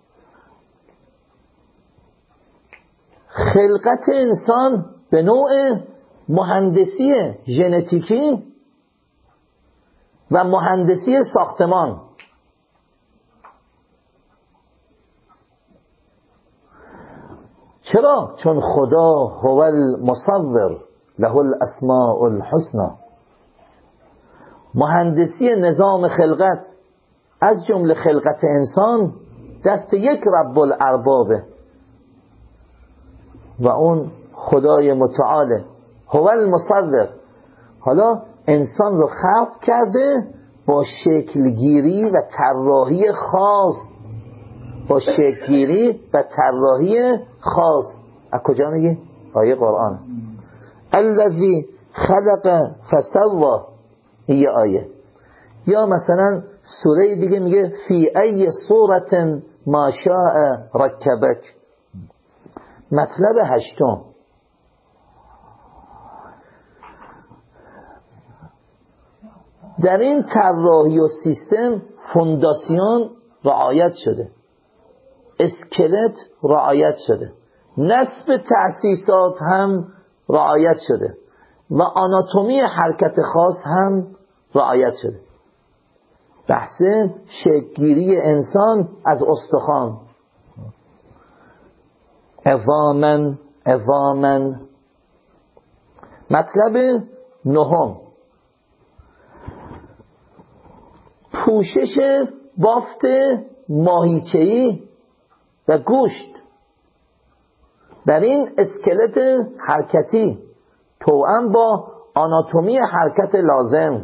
خلقت انسان به نوع مهندسی ژنتیکی و مهندسی ساختمان. چرا؟ چون خدا هو المصور له الاسماء الحسنى. مهندسی نظام خلقت از جمله خلقت انسان دست یک رب الاربابه و اون خدای متعاله. هو المصور. حالا انسان رو خلق کرده با شکلگیری و طراحی خاص. با شکلگیری و طراحی خاص. از کجا میگه؟ آیه قرآن. الذی خلق فسوا. این آیه. یا مثلا سوره دیگه میگه فی ای صورت ما شاء رکبک. مطلب هشتم، در این طراحی و سیستم فونداسیون رعایت شده، اسکلت رعایت شده، نصب تأسیسات هم رعایت شده و آناتومی حرکت خاص هم رعایت شده. بحث شکلگیری انسان از استخوان. عظاما عظاما. مطلب نهم، پوشش بافت ماهیچه‌ای و گوشت در این اسکلت حرکتی توأم با آناتومی حرکت لازم.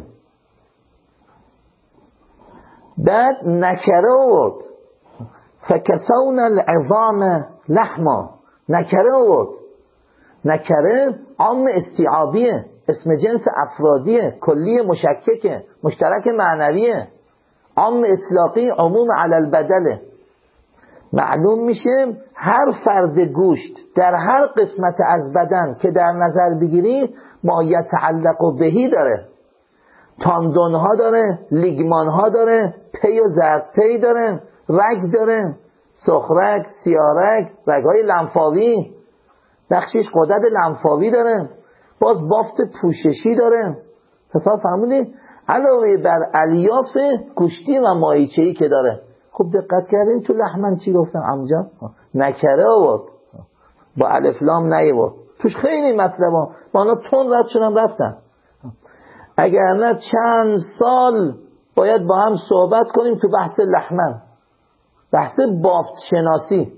بعد نکره آورد فکسونا العظام لحما. نکره آورد. نکره عام استیعابیه، اسم جنس افرادیه، کلی مشککه، مشترک معنویه، عام اطلاقی، عموم علی البدله. معلوم میشه هر فرد گوشت در هر قسمت از بدن که در نظر بگیری ما یتعلق و بهی داره. تاندون ها داره، لیگمان ها داره، پی و زرد پی داره، رگ داره، سخرک، سیارک، رگ های لنفاوی، بخشیش غدد لنفاوی داره، باز بافت پوششی داره. حساب فهمیدی؟ علاوه بر الیاف گوشتی و ماهیچه‌ای که داره. خوب دقت کردین تو لحمن چی گفتم عمجان؟ نکره آورد با الف لام نیورد. توش خیلی مطلبا با اونا تون رد شدم رفتن. اگر نه چند سال باید با هم صحبت کنیم تو بحث لحمن، بحث بافت شناسی،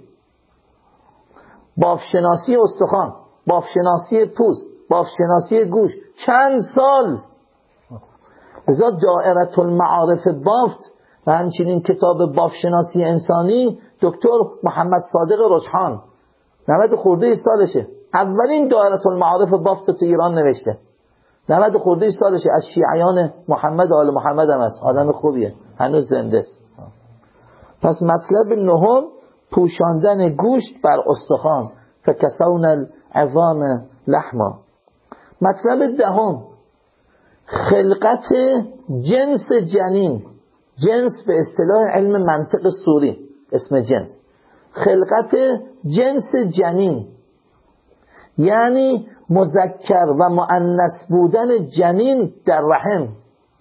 بافت شناسی استخوان، بافت شناسی پوست، بافت شناسی گوش. چند سال. لذا دائره المعارف بافت و همچنین کتاب بافت شناسی انسانی دکتر محمد صادق رجحان نود خورده سالشه، اولین دائره المعارف بافت تو ایران نوشته. نود خورده سالشه، از شیعیان محمد آل محمد هم است. آدم خوبیه، هنوز زنده است. پس مطلب نهم پوشاندن گوشت بر استخوان. فکسونا العظام لحما. مطلب دهم خلقت جنس جنین. جنس به اصطلاح علم منطق سوری اسم جنس. خلقت جنس جنین یعنی مذکر و مؤنث بودن جنین در رحم.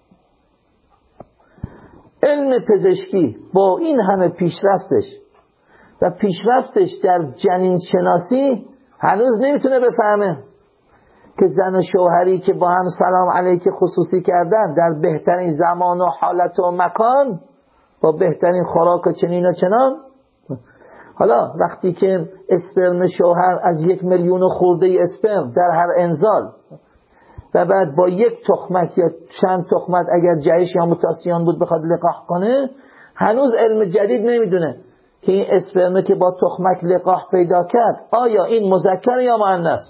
علم پزشکی با این همه پیشرفتش و پیشرفتش در جنین شناسی هنوز نمیتونه بفهمه که زن و شوهری که با هم سلام علیک خصوصی کردن در بهترین زمان و حالت و مکان با بهترین خوراک و چنین و چنان، حالا وقتی که اسپرم شوهر از یک میلیون خورده اسپرم در هر انزال و بعد با یک تخمک یا چند تخمک اگر جهش یا موتاسیون بود بخواد لقاح کنه، هنوز علم جدید نمیدونه که این اسپرمه که با تخمک لقاح پیدا کرد آیا این مذکر یا مؤنث.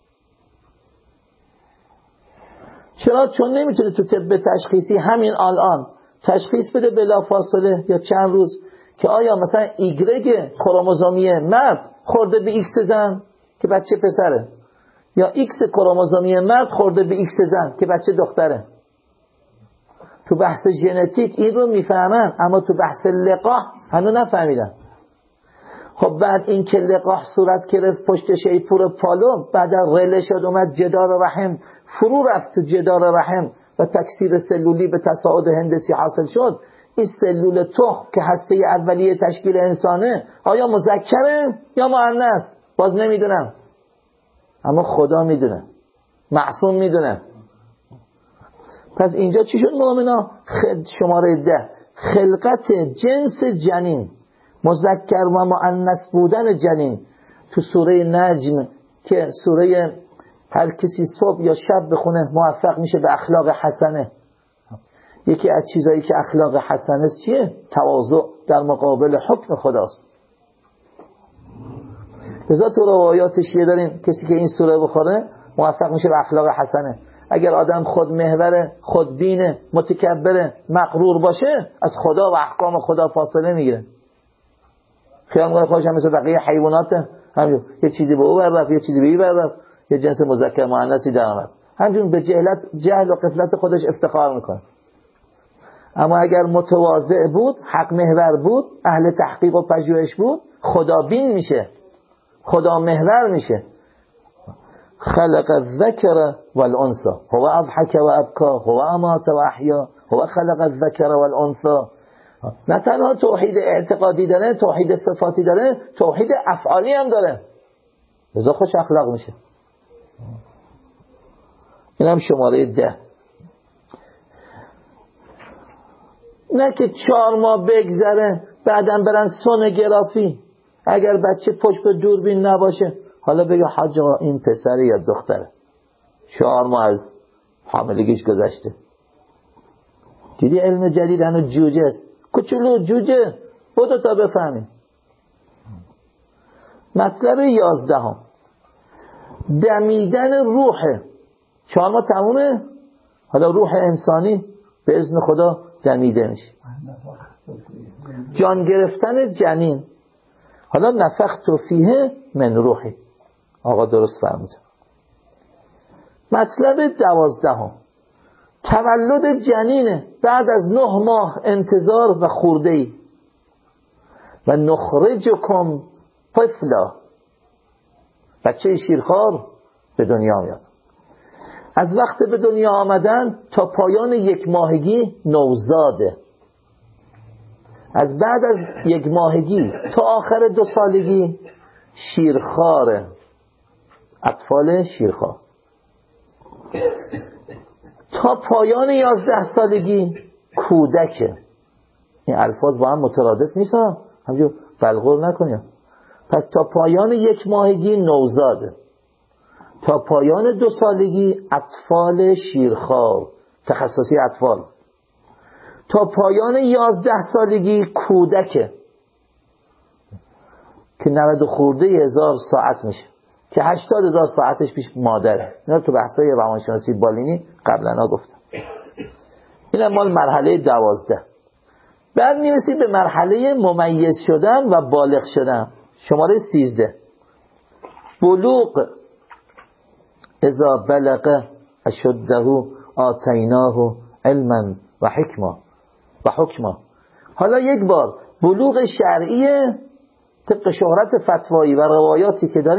چرا؟ چون نمیتونه تو طب تشخیصی همین الان تشخیص بده بلافاصله یا چند روز که آیا مثلا ایگرگ کروموزومی مرد خورده به ایکس زن که بچه پسره، یا ایکس کروموزومی مرد خورده به ایکس زن که بچه دختره. تو بحث ژنتیک این رو میفهمن، اما تو بحث لقاح هنوز نفهمیدن. خب بعد این که لقاح صورت گرفت پشت شیپور پالو، بعد رله شد اومد جدار رحم، فرو رفت تو جدار رحم و تکثیر سلولی به تصاعد هندسی حاصل شد. این سلول تخم که هسته اولیه تشکیل انسانه آیا مذکره یا مؤنث؟ باز نمیدونم، اما خدا میدونه، معصوم میدونه. پس اینجا چی شد مؤمنا؟ خد شماره ده، خلقت جنس جنین، مذکر و مؤنث بودن جنین. تو سوره نجم که سوره هر کسی صبح یا شب بخونه موفق میشه به اخلاق حسنه. یکی از چیزایی که اخلاق حسنه است چیه؟ تواضع در مقابل حکم خداست. لذا تو روایات شیعه داریم کسی که این سوره بخوره موفق میشه به اخلاق حسنه. اگر آدم خود محور، خودبین، متکبر، مغرور باشه از خدا و احکام خدا فاصله میگیره. خیال میکنه خودش هم مثل بقیه حیواناته، همین یه چیزی به او بررفت یه چیزی به این بررفت، یه جنس مذکر مؤنثی در آمد، همچنین به جهلت جهل و غفلت خودش افتخار میکنه. اما اگر متواضع بود، حق محور بود، اهل تحقیق و پژوهش بود، خدا بین میشه، خدا محور میشه. خلق الذکر والانثى هو اضحک و ابکا هو امات و احیا هو خلق الذکر والانثى. نه تنها توحید اعتقادی داره، توحید صفاتی داره، توحید افعالی هم داره، لذا خوش اخلاق میشه. این هم شماره ده. نه که چهار ماه بگذره بعدم برن سونوگرافی، اگر بچه پشت به دوربین نباشه حالا بگه حاج آقا این پسره یا دختره، چهار ماه از حاملگیش گذشته. دیدی علم جدید هنو جوجه است، کوچولو جوجه، بودو تا بفهمی. مطلب یازدهم، دمیدن روحه. چهار ماه تمومه، حالا روح انسانی به اذن خدا دمیده میشه. جان گرفتن جنین، حالا نفخت فیه من روحی. آقا درست فرمود. مطلب دوازدهم، تولد جنینه بعد از نه ماه انتظار و خورده‌ای. و نخرجکم طفلا، بچه شیرخوار به دنیا میاد. از وقت به دنیا آمدن تا پایان یک ماهگی نوزاده، از بعد از یک ماهگی تا آخر دو سالگی شیرخواره، اطفال شیرخوار. تا پایان یازده سالگی کودکه. این الفاظ با هم مترادف نیستن، همجور بلغور نکنیم. پس تا پایان یک ماهگی نوزاده، تا پایان دو سالگی اطفال شیرخوار، تخصصی اطفال. تا پایان یازده سالگی کودکه که نود خورده هزار ساعت میشه که هشتاد هزار ساعتش پیش مادره. اینا تو بحثای روانشناسی بالینی قبلا گفتم. این مال مرحله دوازده. بعد میرسید به مرحله ممیز شدن و بالغ شدن، شماره سیزده. بلوغ، اذا بلغ اشده آتیناه علما و حکما و حکما. حالا یک بار بلوغ شرعیه طبق شهرت فتوایی و روایاتی که داریم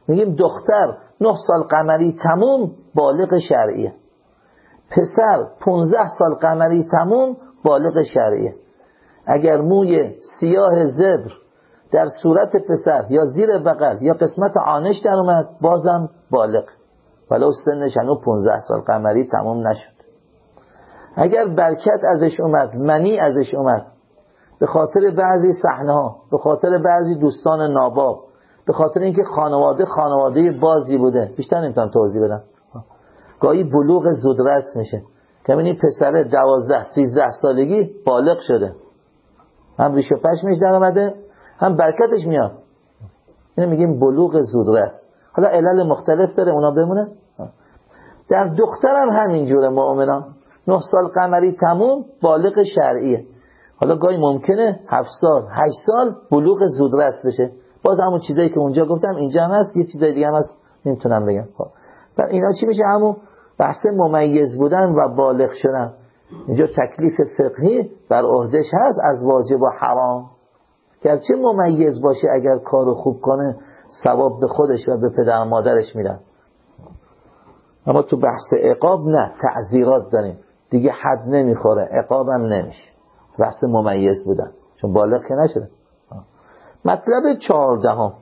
میگیم دختر نه سال قمری تموم بالغ شرعیه، پسر پونزده سال قمری تموم بالغ شرعیه. اگر موی سیاه زبر در صورت پسر یا زیر بغل یا قسمت آنش در اومد بازم بالغ، ولو سنش هنوز پونزده سال قمری تموم نشد. اگر برکت ازش اومد، منی ازش اومد، به خاطر بعضی صحنه ها، به خاطر بعضی دوستان ناباب، به خاطر اینکه خانواده خانواده بازی بوده، بیشتر نمیتونم توضیح بدم، گاهی بلوغ زودرس میشه که این پسر دوازده سیزده سالگی بالغ شده، هم ریش و پشمش در آمده هم برکتش میاد، اینو میگیم بلوغ زودرس. حالا علل مختلف داره، اونا بمونه. در دخترم همینجوره مؤمنان، نه سال قمری تموم بالغ شرعیه. حالا گاهی ممکنه هفت سال هشت سال بلوغ زودرس بشه، باز همون چیزایی که اونجا گفتم اینجا هم هست، یه چیزای دیگه هم هست نمیتونم بگم. خب اینا چی میشه؟ همون بحث ممیز بودن و بالغ شدن. اینجا تکلیف فقهی بر عهدهش هست از واجب و حرام، گرچه ممیز باشه اگر کارو خوب کنه ثواب به خودش و به پدر مادرش میدن، اما تو بحث عقاب نه، تعزیرات داریم دیگه، حد نمیخوره، عقابم نمیشه، بحث ممیز بودن چون بالغ که نشده. مطلب چهاردهم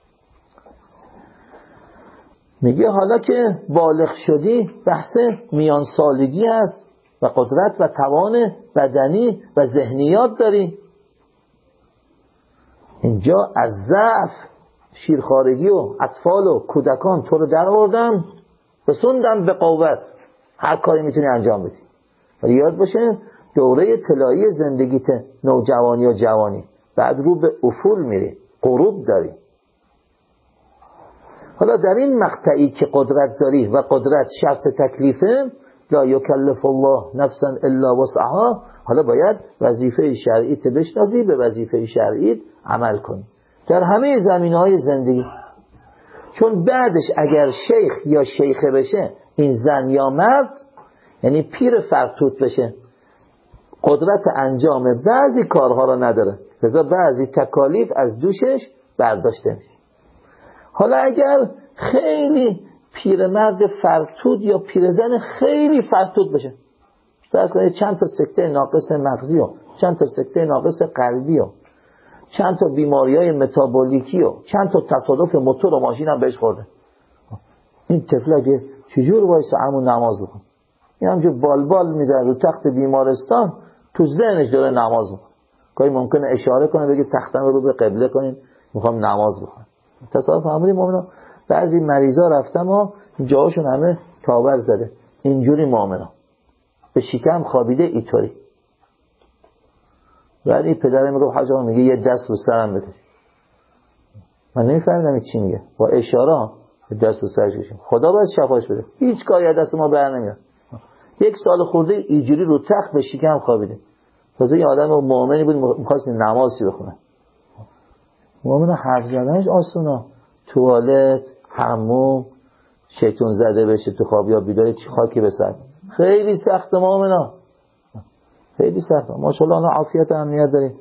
میگه حالا که بالغ شدی بحث میان سالگی هست و قدرت و توان بدنی و ذهنیات داری. اینجا از ضعف شیرخوارگی و اطفال و کودکان تو رو در آوردم رسوندم به قوت، هر کاری میتونی انجام بدی. ولی یاد باشه دوره طلایی زندگیت نوجوانی و جوانی، بعد رو به افول میری، غروب داری. حالا در این مقطعی که قدرت داری و قدرت شرط تکلیفه، لا یکلف الله نفسا الا وسعها، حالا باید وظیفه شرعیت بشناسی، به وظیفه شرعیت عمل کنی در همه زمینه‌های زندگی. چون بعدش اگر شیخ یا شیخه بشه، این زن یا مرد، یعنی پیر فرتوت بشه، قدرت انجام بعضی کارها رو نداره، لذا بعضی تکالیف از دوشش برداشته میشه. حالا اگر خیلی پیرمرد فرتود یا پیرزن خیلی فرتود بشه، فرض کنید چند تا سکته ناقص مغزی و چند تا سکته ناقص قلبی و چند تا بیماری‌های متابولیکی و چند تا تصادف موتور و ماشین هم بهش خورده، این طفل اگه چجور وایسه همون نماز بخونه؟ این همجور بالبال میزنه رو تخت بیمارستان، تو ذهنش داره نماز بخونه. گاهی ممکنه اشاره کنه بگه تختم رو به قبله کنین میخوام نماز بخونم. تصادف فهمیدیم مؤمنا بعضی مریضا رفتم ها جاهاشون همه تاور زده، اینجوری مؤمنا به شکم خوابیده اینطوری. بعد این پدر میگه حاج آقا میگه یه دست رو سرم بکش، من نمیفهمیدم چی میگه، با اشاره دست رو سرش کشیم، خدا باید شفاش بده، هیچ کاری از دست ما بر نمیاد. یک سال خورده اینجوری رو تخت به شکم خوابیده، تازه یه آدم مؤمنی بود می‌خواست نمازی بخونه. مؤمن حرف زدنش آسونا، توالت، حموم، شیطون زده بشه تو خواب یا بیدار چی خاکی بسر، خیلی سخته مؤمنا، خیلی سخته. ماشاءالله انا عافیت و امنیت داریم.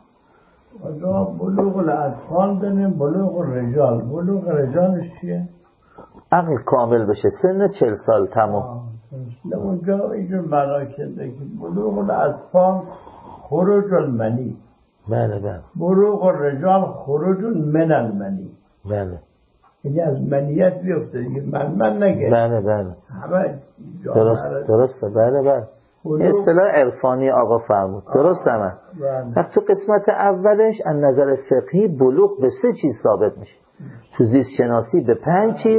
بلوغ الاطفال داریم، بلوغ الرجال، بلوغ رجالش چیه؟ عقل کامل بشه، سن چهل سال تمام. اونجا اینجور معنا کرده که بلوغ الاطفال خروج المنی، بله بله. بلوغ الرجال خروج من المنی، بله. یعنی از منیت بیفته، من من نگه. بله بله. همه درست درسته. بله بله. این اصطلاح عرفانی آقا فرمود. درست همه. بله. تو قسمت اولش از نظر فقهی بلوغ به سه چیز ثابت میشه. تو زیست شناسی به پنج چیز،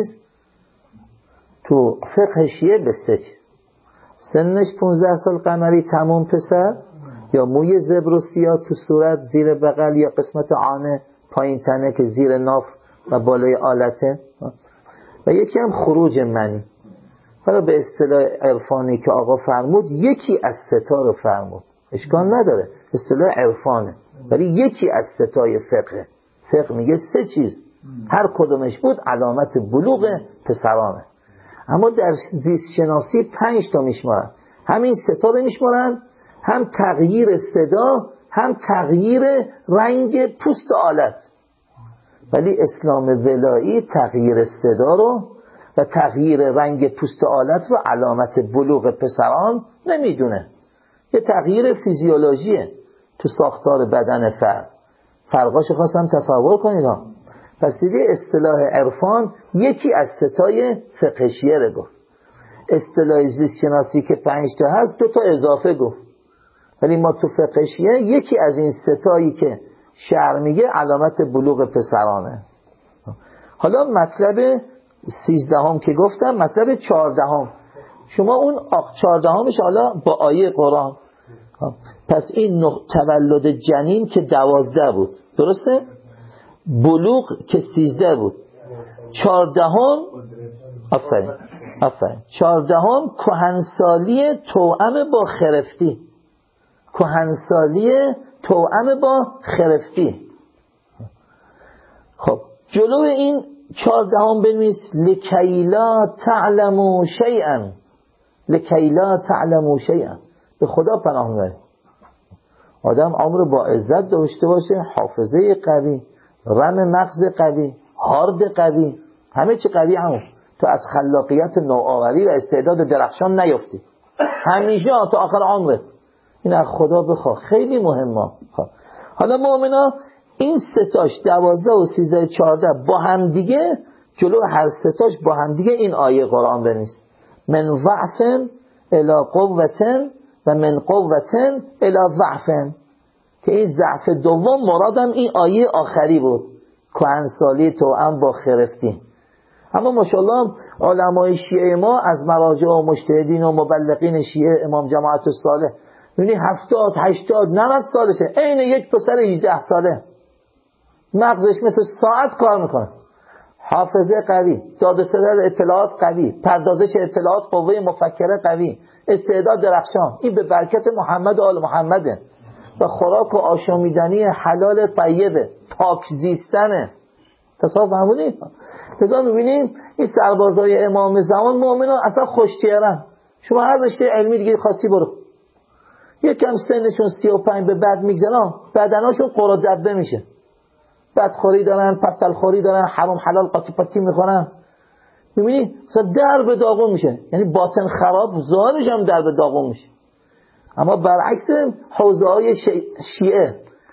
تو فقه شیعه به سه چیز. سنش پونزده سال قمری تمام پسر، یا موی زبر و سیاه تو صورت زیر بغل یا قسمت عانه پایین تنه که زیر ناف و بالای آلته، و یکی هم خروج منی. حالا به اصطلاح عرفانی که آقا فرمود یکی از ستا رو فرمود، اشکال نداره، اصطلاح عرفانه، ولی یکی از ستای فقه. فقه میگه سه چیز هر کدومش بود علامت بلوغ پسرانه، اما در زیست شناسی پنج تا میشمارن. همین ستا رو میشمارن، هم تغییر صدا هم تغییر رنگ پوست آلت. ولی اسلام ولایی تغییر صدا رو و تغییر رنگ پوست آلت رو علامت بلوغ پسران نمیدونه. یه تغییر فیزیولوژیه تو ساختار بدن فرد. فرقاشو خواستم تصور کنید ها. پس دیگه اصطلاح عرفان یکی از ستای فقه شیعه رو گفت. اصطلاح زیست شناسی که پنج تا هست دو تا اضافه گفت. ولی ما تو فقه شیعه یکی از این ستایی که شرع میگه علامت بلوغ پسرانه. حالا مطلب سیزدهم که گفتم، مطلب چهاردهم. شما اون چهاردهمش حالا با آیه قرآن. پس این تولد جنین که دوازده بود، درسته؟ بلوغ که سیزده بود. چهاردهم آفرین آفرین چهاردهم کهنسالی توأم با خرفتی. کهنسالی توأم با خرفتی. خب جلو این چهاردهم بنویس لکیلا تعلموا شیئا. لکیلا تعلموا شیئا. به خدا پناه میبرید. آدم عمر با عزت داشته باشه، حافظه قوی، رم مغز قوی، هارد قوی، همه چی قوی. همون تو از خلاقیت نوآوری و استعداد درخشان نیفتی همیشه تا آخر عمرت. این از خدا بخواه. خیلی مهمه. حالا مؤمنا این ستاش دوازده و سیزده و چهارده با هم دیگه، جلو هر ستاش با هم دیگه این آیه قرآن بنویس من ضعف الی قوة و من قوة الی ضعف، که این ضعف دوم مرادم این آیه آخری بود، کهنسالی توأم با خرفتی. اما ماشاءالله علمای شیعه ما از مراجع و مجتهدین و مبلغین شیعه، امام جماعت صالح، می‌بینی هفتاد هشتاد نود سالشه، عین یک پسر هجده ساله، مغزش مثل ساعت کار میکنه، حافظه قوی، دادستر اطلاعات قوی، پردازش اطلاعات قوه مفکره قوی، استعداد درخشان. این به برکت محمد و آل محمده و خوراک و آشامیدنی حلال طیبه، پاک زیستنه. تصاف فهمونید؟ لذا میبینیم این سربازای امام زمان مؤمنان اصلا خوشتیرن. شما هر رشته علمی دیگه خاصی برو، یکم سنشون سی و پنج به بعد میگذرن، بدناشون قرا دبه میشه، بدخوری دارن، پتل خوری دارن، حرام حلال قاطی پاتی میکنن. میبینی اصلا در به داغون میشه، یعنی باطن خراب، ظاهرش هم در به داغون میشه. اما برعکس حوزه های شیعه،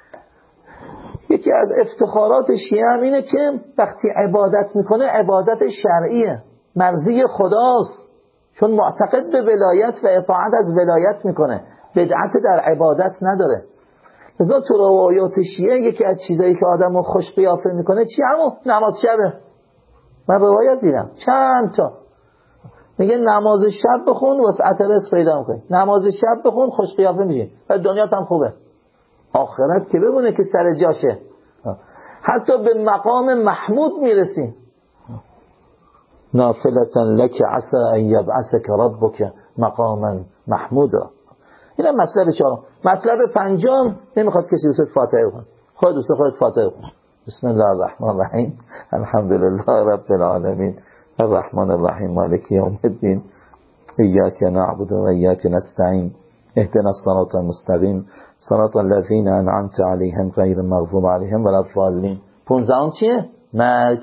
یکی از افتخارات شیعه هم اینه که وقتی عبادت میکنه عبادت شرعیه، مرضی خداست، چون معتقد به ولایت و اطاعت از ولایت میکنه، بدعت در عبادت نداره. لذا تو روایات شیعه یکی از چیزایی که آدمو خوش قیافه میکنه چی؟ همون نماز شبه. من روایت دیدم چند تا میگه نماز شب بخون وسعت رزق پیدا میکنی، نماز شب بخون خوش قیافه میشی و دنیات هم خوبه، آخرت که ببونه که سر جاشه، حتی به مقام محمود میرسی. نافلة لك عسى ان یبعثک ربک مقاما محمودا. این هم مطلب چهارم. مطلب پنجم، نمیخواد کسی دوست فاتحه بخونه، خود دوست خود فاتحه بخونه. بسم الله الرحمن الرحیم الحمدلله رب العالمین الرحمن الرحیم مالک یوم الدین ایاک نعبد و ایاک نستعین اهدنا الصراط المستقیم صراط الذین انعمت علیهم غیر المغضوب علیهم ولا الضالین. پونزدهم چیه؟ مرگ.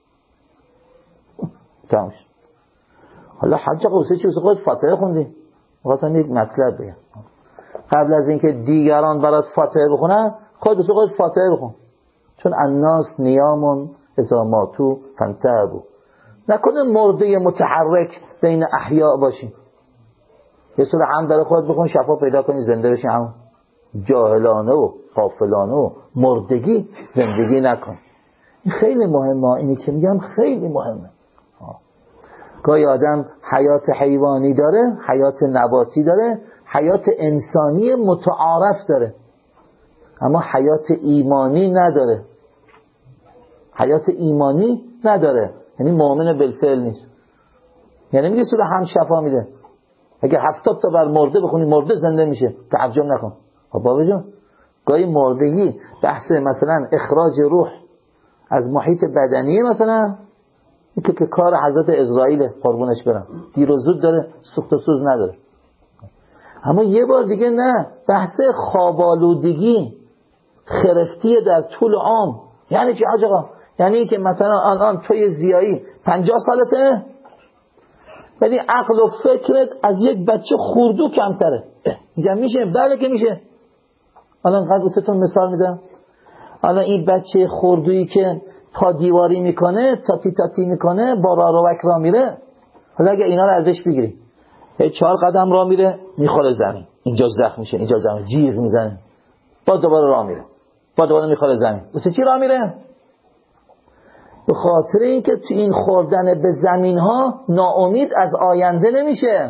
تمامش. حالا حج قصه چی خود فاتحه خوندی؟ واسه یک مطلب بگم. قبل از اینکه دیگران برات فاتحه بخونن، خودت خود فاتحه بخون، چون الناس نیامون اذا ماتوا فانتهبوا. نکنه مرده متحرک بین احیاء باشی، یه سوره هم برای خودت بخون شفا پیدا کنی زنده بشی. هم جاهلانه و غافلانه و مردگی زندگی نکن. این خیلی مهمه، اینی که میگم خیلی مهمه. گاهی آدم حیات حیوانی داره، حیات نباتی داره، حیات انسانی متعارف داره، اما حیات ایمانی نداره. حیات ایمانی نداره یعنی مؤمن بالفعل نیست. یعنی میگه سوره هم شفا میده، اگه هفتاد تا بر مرده بخونی مرده زنده میشه، تعجب نکن. خب بابا جان، گاهی مردگی بحث مثلا اخراج روح از محیط بدنی، مثلا این که کار حضرت اسرائیل قربونش برم، دیر و زود داره، سوخت و سوز نداره. اما یه بار دیگه نه، بحث خوابالودگی، خرفتی در طول عام. یعنی چی حاج آقا؟ یعنی که مثلا الان توی زیایی پنجاه سالته، ولی عقل و فکرت از یک بچه خردو کمتره. میگم میشه؟ بله که میشه. الان قد وستون مثال میزنم. الان این بچه خردویی که پا دیواری میکنه، تاتی تاتی میکنه، با راه روک را میره، حالا اگه اینا رو ازش بگیری، هی چهار قدم راه میره میخوره زمین، اینجا زخم میشه، اینجا زمین جیغ میزنه، با دوباره راه میره، با دوباره میخوره زمین. واسه چی راه میره؟ به خاطر اینکه تو این خوردن به زمین ها ناامید از آینده نمیشه،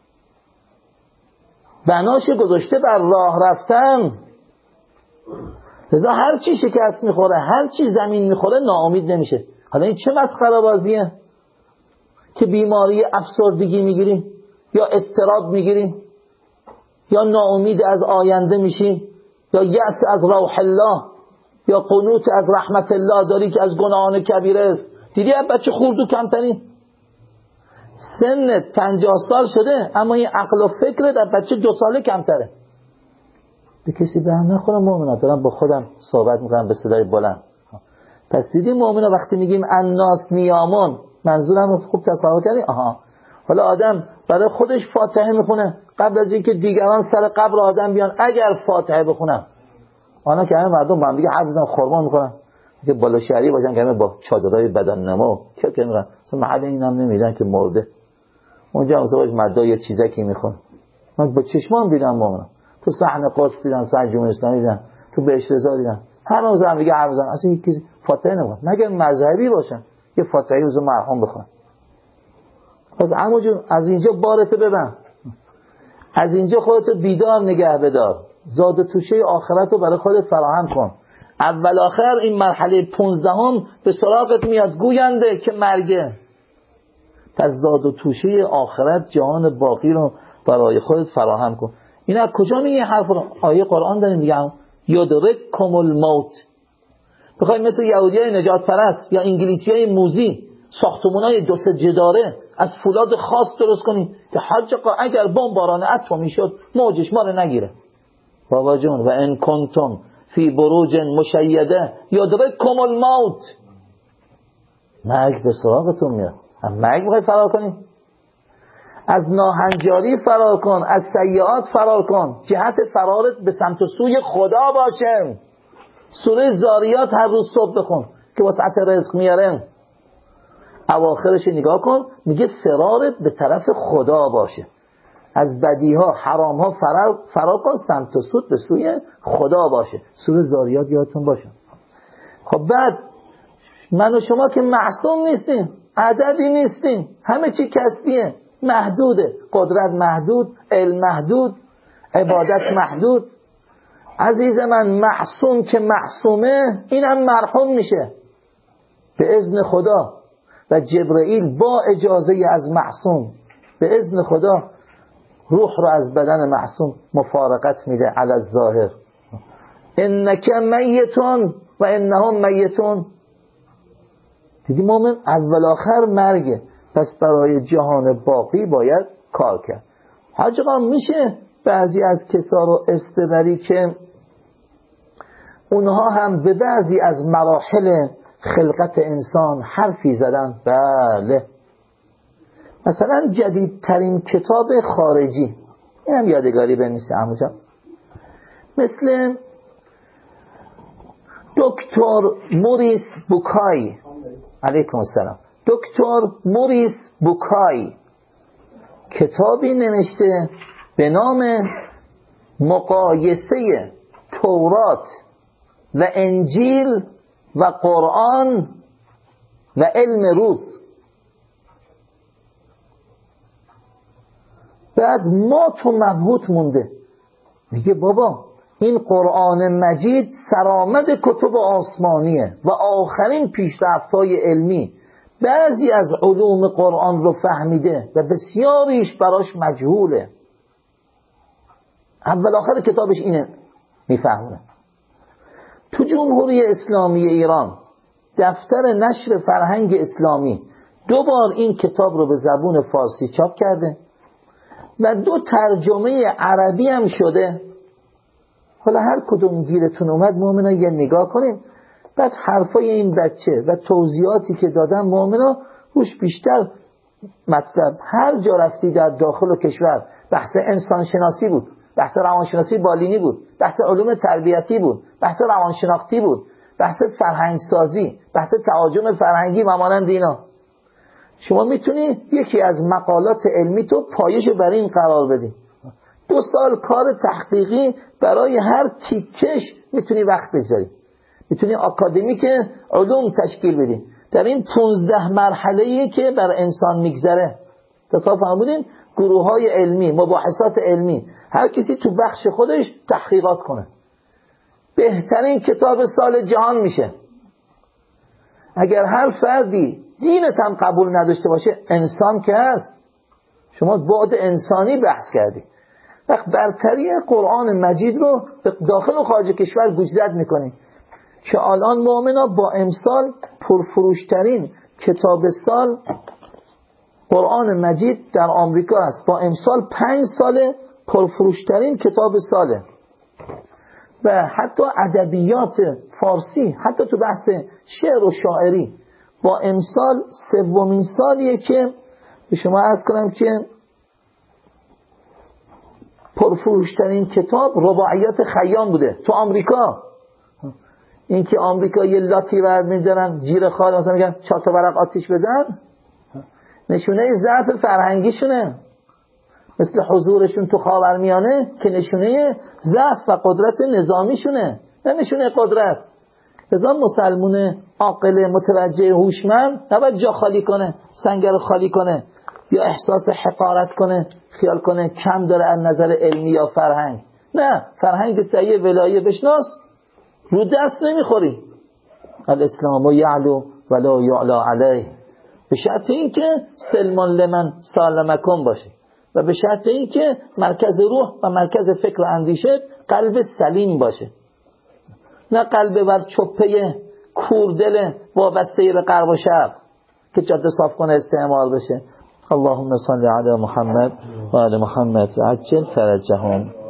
بناش گذاشته بر راه رفتن. لذا هر چی شکست میخوره، هر چی زمین میخوره، ناامید نمیشه. حالا این چه مسخره بازیه که بیماری افسردگی میگیریم یا اضطراب میگیریم یا ناامید از آینده میشیم یا یأس از روح الله یا قنوط از رحمت الله داری که از گناهان کبیره است. دیدی بچه خوردو کمتری، سنت پنجاه سال شده اما این عقل و فکرت از بچه دو ساله کمتره. به کسی به هم نخورم مؤمنات، دارم با خودم صحبت میکنم به صدای بلند. پس دیدی مؤمنا وقتی میگیم الناس نیامون، منظورم رو خوب تصور کردی؟ آها. حالا آدم برای خودش فاتحه میخونه قبل از اینکه دیگران سر قبر آدم بیان اگر فاتحه بخونن. آنها که همه مردم با هم دیگه حرف میزنن، خرما میخورن، که بالا شهری باشن که همه با چادرای بدن نما که که میگن اصلا محل اینم نمیدن که مرده. اونجا مثلا مردا یه چیزکی میخوان. من با چشمام دیدم مؤمنا، تو صحن قدس دیدم، صحن جمهوری اسلامی دیدم، تو بهشت رضا دیدم، هر روز هم دیگه حرف میزنن، اصلا یکی فاتحه نمیخوان مگر مذهبی باشن، یه فاتحه روز مرحوم بخوان. پس عمو جون از اینجا بارت ببن، از اینجا خودت بیدار نگه بدار، زاد و توشه آخرت رو برای خودت فراهم کن. اول آخر این مرحله پونزدهم به سراغت میاد گوینده که مرگه. پس زاد و توشه آخرت جهان باقی رو برای خودت فراهم کن. این از کجا میگه حرف رو؟ آیه قرآن داریم دیگه، یدرککم الموت. بخوای مثل یهودیای نجات پرست یا انگلیسیای موزی ساختمانای دو سه جداره از فولاد خاص درست کنی که حج اگر بمباران اتمی شد موجش ما رو نگیره. بابا جون و ان کنتم فی بروج مشیده یدرککم الموت، مرگ به سراغتون میاد. مرگ میخوای فرار کنی؟ از ناهنجاری فرار کن، از سیئات فرار کن، جهت فرارت به سمت و سوی خدا باشه. سوره زاریات هر روز صبح بخون که وسعت رزق میاره. اواخرش نگاه کن، میگه فرارت به طرف خدا باشه، از بدیها حرامها فرار, فرار کن، سمت و سود به سوی خدا باشه. سوره زاریات یادتون باشه. خب بعد من و شما که معصوم نیستیم، عددی نیستیم، همه چی کسبیه، محدوده، قدرت محدود، علم محدود، عبادت محدود. عزیز من معصوم که معصومه اینم مرحوم میشه به اذن خدا و جبرئیل با اجازه از معصوم به اذن خدا روح رو از بدن معصوم مفارقت میده علی الظاهر. انک میتون و انهم میتون. دیدی مومن اول آخر مرگه، پس برای جهان باقی باید کار کرد. حاجقا میشه بعضی از کسا رو استبری که اونها هم به بعضی از مراحل خلقت انسان حرفی زدن. بله مثلا جدیدترین کتاب خارجی، این هم یادگاری بنویسه عمو جان، مثل دکتر موریس بوکای، علیکم السلام، دکتر موریس بوکای کتابی نوشته به نام مقایسه تورات و انجیل و قرآن و علم روز. بعد ما تو مبهوت مونده، میگه بابا این قرآن مجید سرآمد کتب آسمانیه و آخرین پیشرفت‌های علمی، بعضی از علوم قرآن رو فهمیده و بسیاریش براش مجهوله. اول آخر کتابش اینه میفهمه. تو جمهوری اسلامی ایران دفتر نشر فرهنگ اسلامی دو بار این کتاب رو به زبون فارسی چاپ کرده و دو ترجمه عربی هم شده. حالا هر کدوم گیرتون اومد مومنا یه نگاه کنیم. بعد حرفای این بچه و توضیحاتی که دادن مؤمنا روش بیشتر مطلب. هر جا رفتی در داخل و کشور بحث انسانشناسی بود، بحث روانشناسی بالینی بود، بحث علوم تربیتی بود، بحث روانشناختی بود، بحث فرهنگسازی، بحث تهاجم فرهنگی و مانند اینا. شما میتونی یکی از مقالات علمی تو پایه‌شو برای این قرار بدی. دو سال کار تحقیقی برای هر تیکش میتونی وقت بگذاری، میتونی آکادمیک علوم تشکیل بدی در این پونزده مرحله‌ای که بر انسان میگذره. تصاف فهمونین گروه های علمی، مباحثات علمی، هر کسی تو بخش خودش تحقیقات کنه. بهترین کتاب سال جهان میشه. اگر هر فردی دینت هم قبول نداشته باشه، انسان که هست، شما بعد انسانی بحث کردی. وقت برتری قرآن مجید رو داخل و خارج کشور گوشزد میکنی که الان مؤمنا با امسال پرفروشترین کتاب سال قرآن مجید در آمریکا است. با امسال پنج سال پرفروشترین کتاب ساله. و حتی ادبیات فارسی، حتی تو بحث شعر و شاعری، با امسال سومین سالیه که به شما عرض کنم که پرفروشترین کتاب رباعیات خیام بوده تو آمریکا. این که آمریکا یه لاتی ورد می‌دارن جیر خال مثلا میگن چهار تا ورق آتیش بزن، نشونه ضعف فرهنگیشونه. مثل حضورشون تو خاورمیانه که نشونه ضعف و قدرت نظامیشونه، نه نشونه قدرت. لذا مسلمون عاقل متوجه هوشمند نباید جا خالی کنه، سنگر خالی کنه یا احساس حقارت کنه، خیال کنه کم داره از نظر علمی یا فرهنگ. نه، فرهنگ صحیح ولایه بشناس، رو دست نمیخوری. الاسلام یعلو ولا یعلا علیه، به شرط این که سلمان لمن سالمکن باشه و به شرط این که مرکز روح و مرکز فکر و اندیشه قلب سلیم باشه، نه قلب بر چپه کوردل وابسته به غرب و شرق که جاده صاف کنه استعمار بشه. اللهم صل علی محمد و آل محمد و عجل فرجهم.